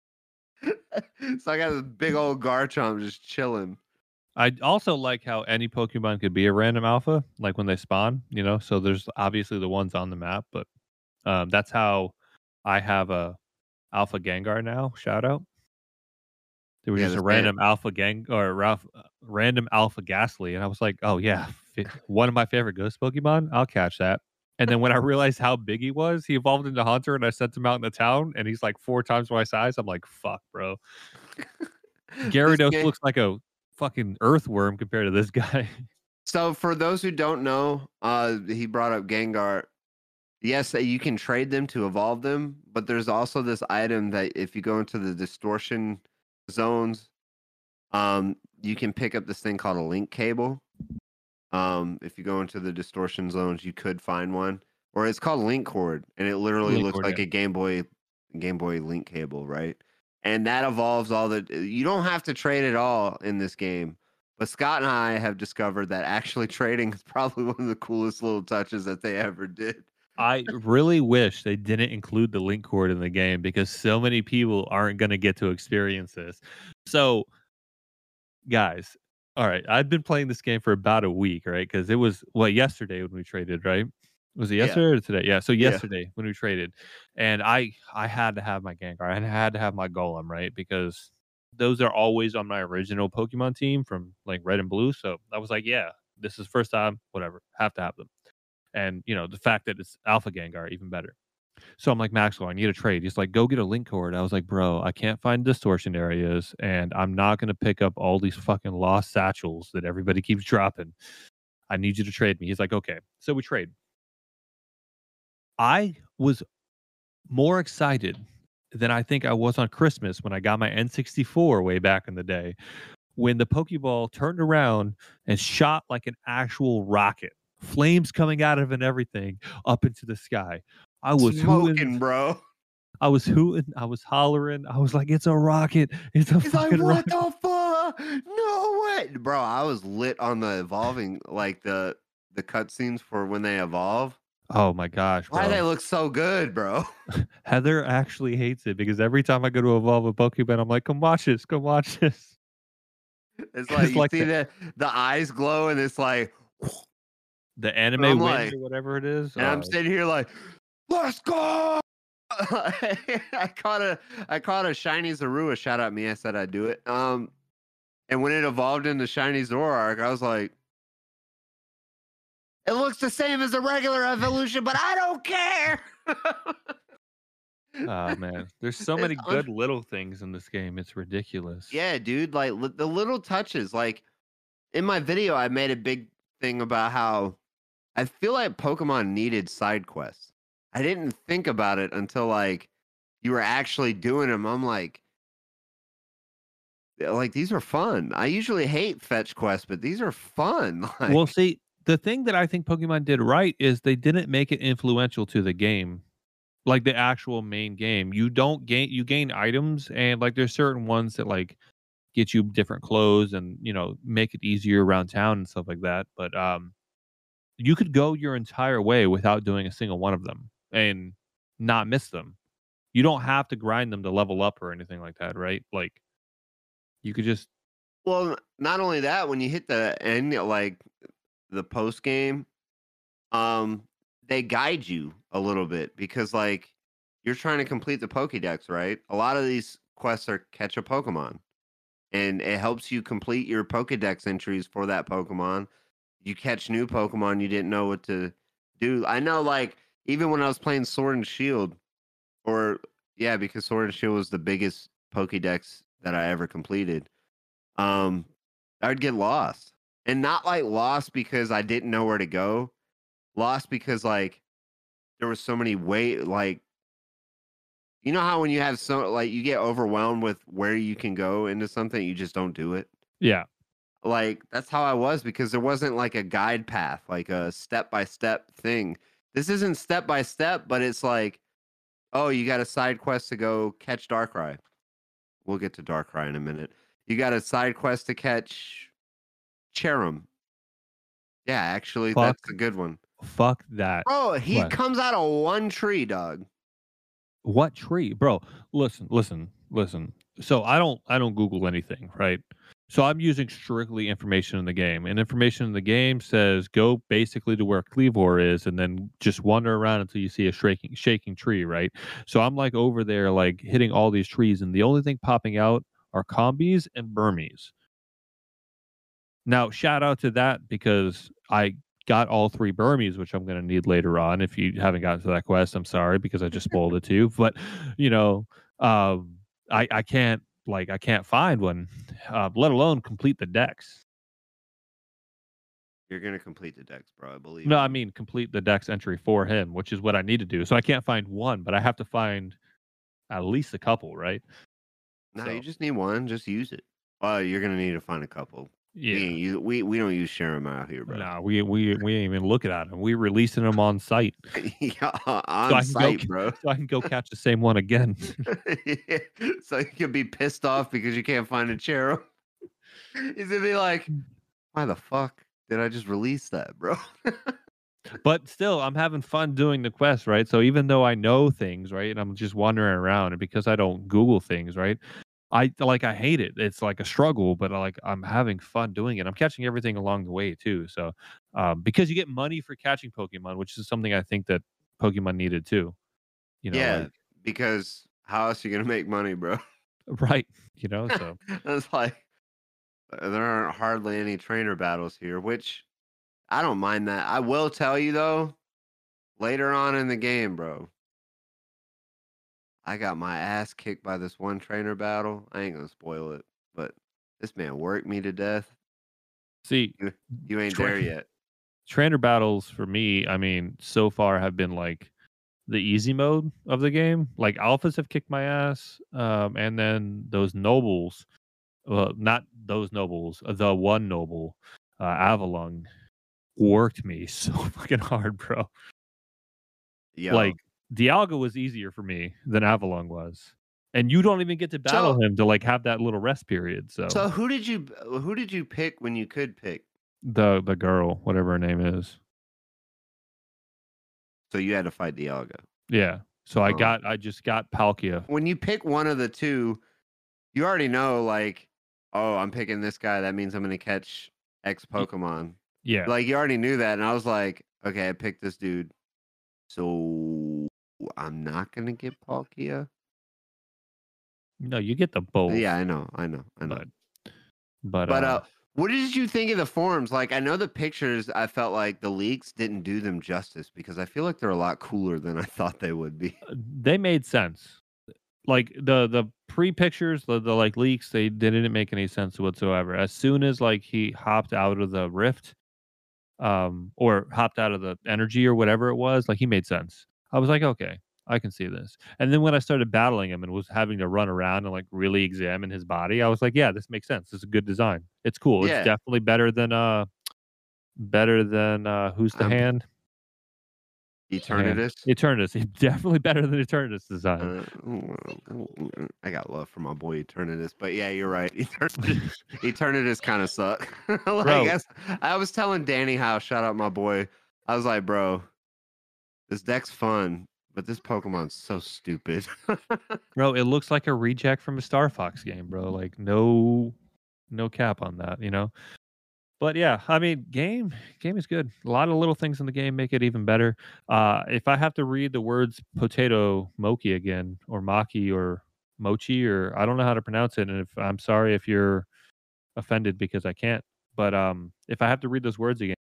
So I got this big old Garchomp just chilling. I also like how any Pokemon could be a random alpha, like when they spawn, you know. So there's obviously the ones on the map, but um, that's how I have a Alpha Gengar now. Shout out. There was Yeah, just this a man. random Alpha Gang or Ralph, uh, random Alpha Ghastly, and I was like, oh yeah, fi- one of my favorite Ghost Pokemon. I'll catch that. And then when I realized how big he was, he evolved into Hunter, and I sent him out in the town, and he's like four times my size. I'm like, fuck, bro. This Gyarados game. looks like a fucking earthworm compared to this guy. So for those who don't know, uh, he brought up Gengar. Yes, that you can trade them to evolve them, but there's also this item that if you go into the distortion zones, um, you can pick up this thing called a link cable. Um, if you go into the distortion zones, you could find one, or it's called link cord, and it literally Link looks cord, like yeah. a Game Boy, Game Boy link cable, right? And that evolves all the. You don't have to trade it all in this game, but Scott and I have discovered that actually trading is probably one of the coolest little touches that they ever did. I really wish they didn't include the link cord in the game because so many people aren't going to get to experience this. So, guys, all right, I've been playing this game for about a week, right? Because it was well yesterday when we traded, right? Was it Yeah, yesterday or today? Yeah, so yeah. yesterday when we traded, and I I had to have my Gengar, I had to have my Golem, right? Because those are always on my original Pokemon team from like Red and Blue. So I was like, yeah, this is first time, whatever, have to have them. And you know the fact that it's Alpha Gengar, even better. So I'm like, Maxwell, I need a trade. He's like, go get a link cord. I was like, bro, I can't find distortion areas, and I'm not going to pick up all these fucking lost satchels that everybody keeps dropping. I need you to trade me. He's like, okay. So we trade. I was more excited than I think I was on Christmas when I got my N sixty-four way back in the day, when the Pokeball turned around and shot like an actual rocket, flames coming out of it and everything up into the sky. I was hooting. Smoking, bro. I was hooting, I was hollering, I was like, "It's a rocket! It's a He's like, fucking what rocket!" the fuck? No way, bro. I was lit on the evolving, like the the cutscenes for when they evolve. Oh my gosh, Why they bro! look so good, bro? Heather actually hates it because every time I go to evolve a Pokemon, I'm like, "Come watch this, come watch this." It's like Because you like see the the the eyes glow, and it's like, the and I'm anime wind like, or whatever it is. and I'm Uh, sitting here like, let's go. I caught a I caught a shiny Zorua. Shout out me. I said I'd do it. Um, and when it evolved into shiny Zoroark, I was like, it looks the same as a regular evolution, but I don't care. oh man, there's so It's many un- good little things in this game. It's ridiculous. yeah, dude. Like li- the little touches. Like in my video, I made a big thing about how I feel like Pokemon needed side quests. I didn't think about it until like you were actually doing them. I'm like, yeah, like these are fun. I usually hate fetch quests, but these are fun. Well, Like, see, the thing that I think Pokemon did right is they didn't make it influential to the game. Like the actual main game. You don't gain you gain items and like there's certain ones that like get you different clothes and, you know, make it easier around town and stuff like that. But um you could go your entire way without doing a single one of them and not miss them. You don't have to grind them to level up or anything like that, right? Like you could just well, not only that, when you hit the end, like the post game, um, they guide you a little bit because like you're trying to complete the Pokédex, right? A lot of these quests are catch a Pokemon, and it helps you complete your Pokédex entries for that Pokemon. You catch new Pokemon, you didn't know what to do. I know, like even when I was playing Sword and Shield, or yeah, because Sword and Shield was the biggest Pokédex that I ever completed. Um, I would get lost, and not like lost because I didn't know where to go. Lost because like there was so many way like you know how when you have so like you get overwhelmed with where you can go into something, you just don't do it. yeah. Like, that's how I was because there wasn't like a guide path, like a step by step thing. This isn't step by step, but it's like, oh, you got a side quest to go catch Darkrai. We'll get to Darkrai in a minute. You got a side quest to catch Cherim. Yeah, actually, Fuck, that's a good one. fuck that. Bro, he What? comes out of one tree, dog. What tree, bro? Listen, listen, listen. So I don't, I don't Google anything, right? So I'm using strictly information in the game, and information in the game says go basically to where Cleavor is, and then just wander around until you see a shaking, shaking tree, right? So I'm like over there, like hitting all these trees, and the only thing popping out are combies and Burmese. Now, shout out to that because I got all three Burmese, which I'm going to need later on. If you haven't gotten to that quest, I'm sorry because I just spoiled it to you. But you know, um, I I can't like I can't find one, uh, let alone complete the decks. You're gonna complete the decks, bro. I believe No, in I you. mean complete the dex entry for him, which is what I need to do. So I can't find one, but I have to find at least a couple, right? No, you So just need one. Just use it. Well, you're gonna need to find a couple. We yeah. ain't use, we we don't use Sharon out here, bro. No, we we we ain't even looking at them. We releasing them on site, Yeah, so on I can go site, bro. so I can go catch the same one again. Yeah, so you can be pissed off because you can't find a Cheryl. He's gonna be like, "Why the fuck did I just release that, bro?" But still, I'm having fun doing the quest, right? So even though I know things, right, and I'm just wandering around, and because I don't Google things, right, I like I hate it. It's like a struggle, but I like I'm having fun doing it. I'm catching everything along the way too. So um, because you get money for catching Pokemon, which is something I think that Pokemon needed too. You know, Yeah, like because how else are you gonna make money, bro? right, you know, so It's like uh, there aren't hardly any trainer battles here, which I don't mind that. I will tell you though, later on in the game, bro, I got my ass kicked by this one trainer battle. I ain't gonna spoil it, but this man worked me to death. see, You, you ain't tra- there yet. trainer battles for me, I mean, so far have been like the easy mode of the game. Like alphas have kicked my ass, um, and then those nobles, well, not those nobles, uh, the one noble, uh, Avalon, worked me so fucking hard, bro. Like Yo. Dialga was easier for me than Avalon was, and you don't even get to battle So him to like have that little rest period. So so who did you who did you pick when you could pick? the the girl, whatever her name is, So you had to fight Dialga. yeah. So I Oh. got, I just got Palkia. When you pick one of the two, you already know like, oh, I'm picking this guy. That means I'm gonna catch X Y- Pokemon. Yeah, Like you already knew that, and I was like, okay, I picked this dude. So I'm not gonna get Palkia. no, you get the Yeah, both, I know, I know, I know. but but But uh uh, what did you think of the forums? Like, I know the pictures. I felt like the leaks didn't do them justice because I feel like they're a lot cooler than I thought they would be. they made sense. Like the the pre-pictures, the, the like leaks, they, they didn't make any sense whatsoever. As soon as like he hopped out of the rift, um, or hopped out of the energy or whatever it was, like he made sense. I was like, okay, I can see this. And then when I started battling him and was having to run around and like really examine his body, I was like, yeah, this makes sense. This is a good design. It's cool. It's Yeah, definitely better than uh better than uh who's the I'm p- hand? The hand. Eternatus. Eternatus. Definitely better than Eternatus design. Uh, I got love for my boy Eternatus, but yeah, you're right. Eternatus, Eternatus kind of suck. Like Bro, as, I was telling Danny how shout out my boy. I was like, bro, this deck's fun, but this Pokemon's so stupid. Bro, it looks like a reject from a Star Fox game, bro. Like no no cap on that, you know? But yeah, I mean, game game is good. A lot of little things in the game make it even better. Uh if I have to read the words potato mochi again or maki or mochi or I don't know how to pronounce it and if I'm sorry if you're offended because I can't. But um if I have to read those words again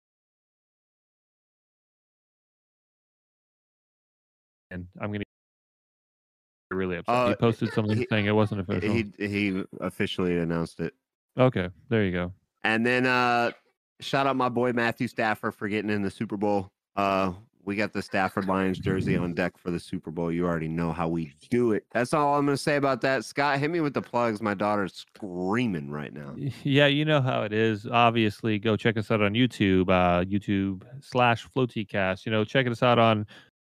I'm going to really upset. Uh, he posted something he, saying it wasn't official. he he officially announced it. Okay, there you go. And then uh, shout out my boy Matthew Stafford for getting in the Super Bowl. Uh, we got the Stafford Lions jersey on deck for the Super Bowl. You already know how we do it. That's all I'm going to say about that. Scott, hit me with the plugs. My daughter's screaming right now. Yeah, you know how it is. Obviously, go check us out on YouTube, uh, YouTube slash FloatyCast. You know, check us out on.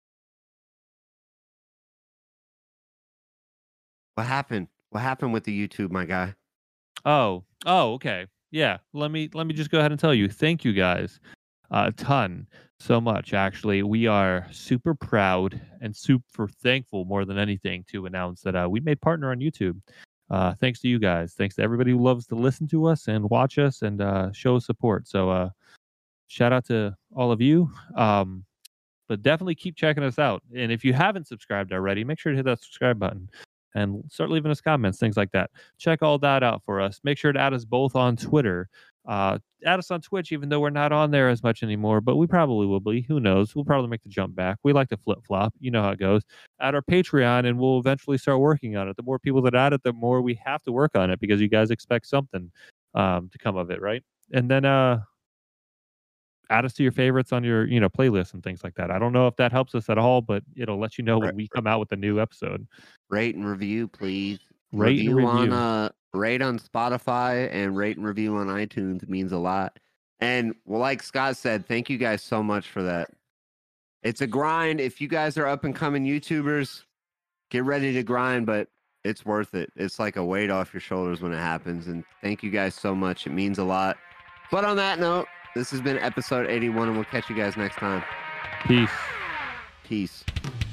What happened? What happened with the YouTube, my guy? Oh, oh, okay. Yeah, let me let me just go ahead and tell you. Thank you guys a ton, so much. Actually, we are super proud and super thankful more than anything to announce that uh, we made partner on YouTube. Uh, thanks to you guys. Thanks to everybody who loves to listen to us and watch us and uh, show support. So, uh, shout out to all of you. Um, but definitely keep checking us out. And if you haven't subscribed already, make sure to hit that subscribe button and start leaving us comments, things like that. Check all that out for us. Make sure to add us both on Twitter. Uh, add us on Twitch, even though we're not on there as much anymore, but we probably will be. Who knows? We'll probably make the jump back. We like to flip flop. You know how it goes. Add our Patreon, and we'll eventually start working on it. The more people that add it, the more we have to work on it because you guys expect something um, to come of it, right? And then uh, add us to your favorites on your you know playlist and things like that. I don't know if that helps us at all, but it'll let you know when Right. we come out with a new episode. Rate and review, please. Rate and review on review. uh rate on Spotify and rate and review on iTunes means a lot. And well, like Scott said, thank you guys so much for that. It's a grind. If you guys are up and coming YouTubers, get ready to grind, but it's worth it. It's like a weight off your shoulders when it happens. And thank you guys so much. It means a lot. But on that note, this has been episode eighty-one, and we'll catch you guys next time. Peace. Peace.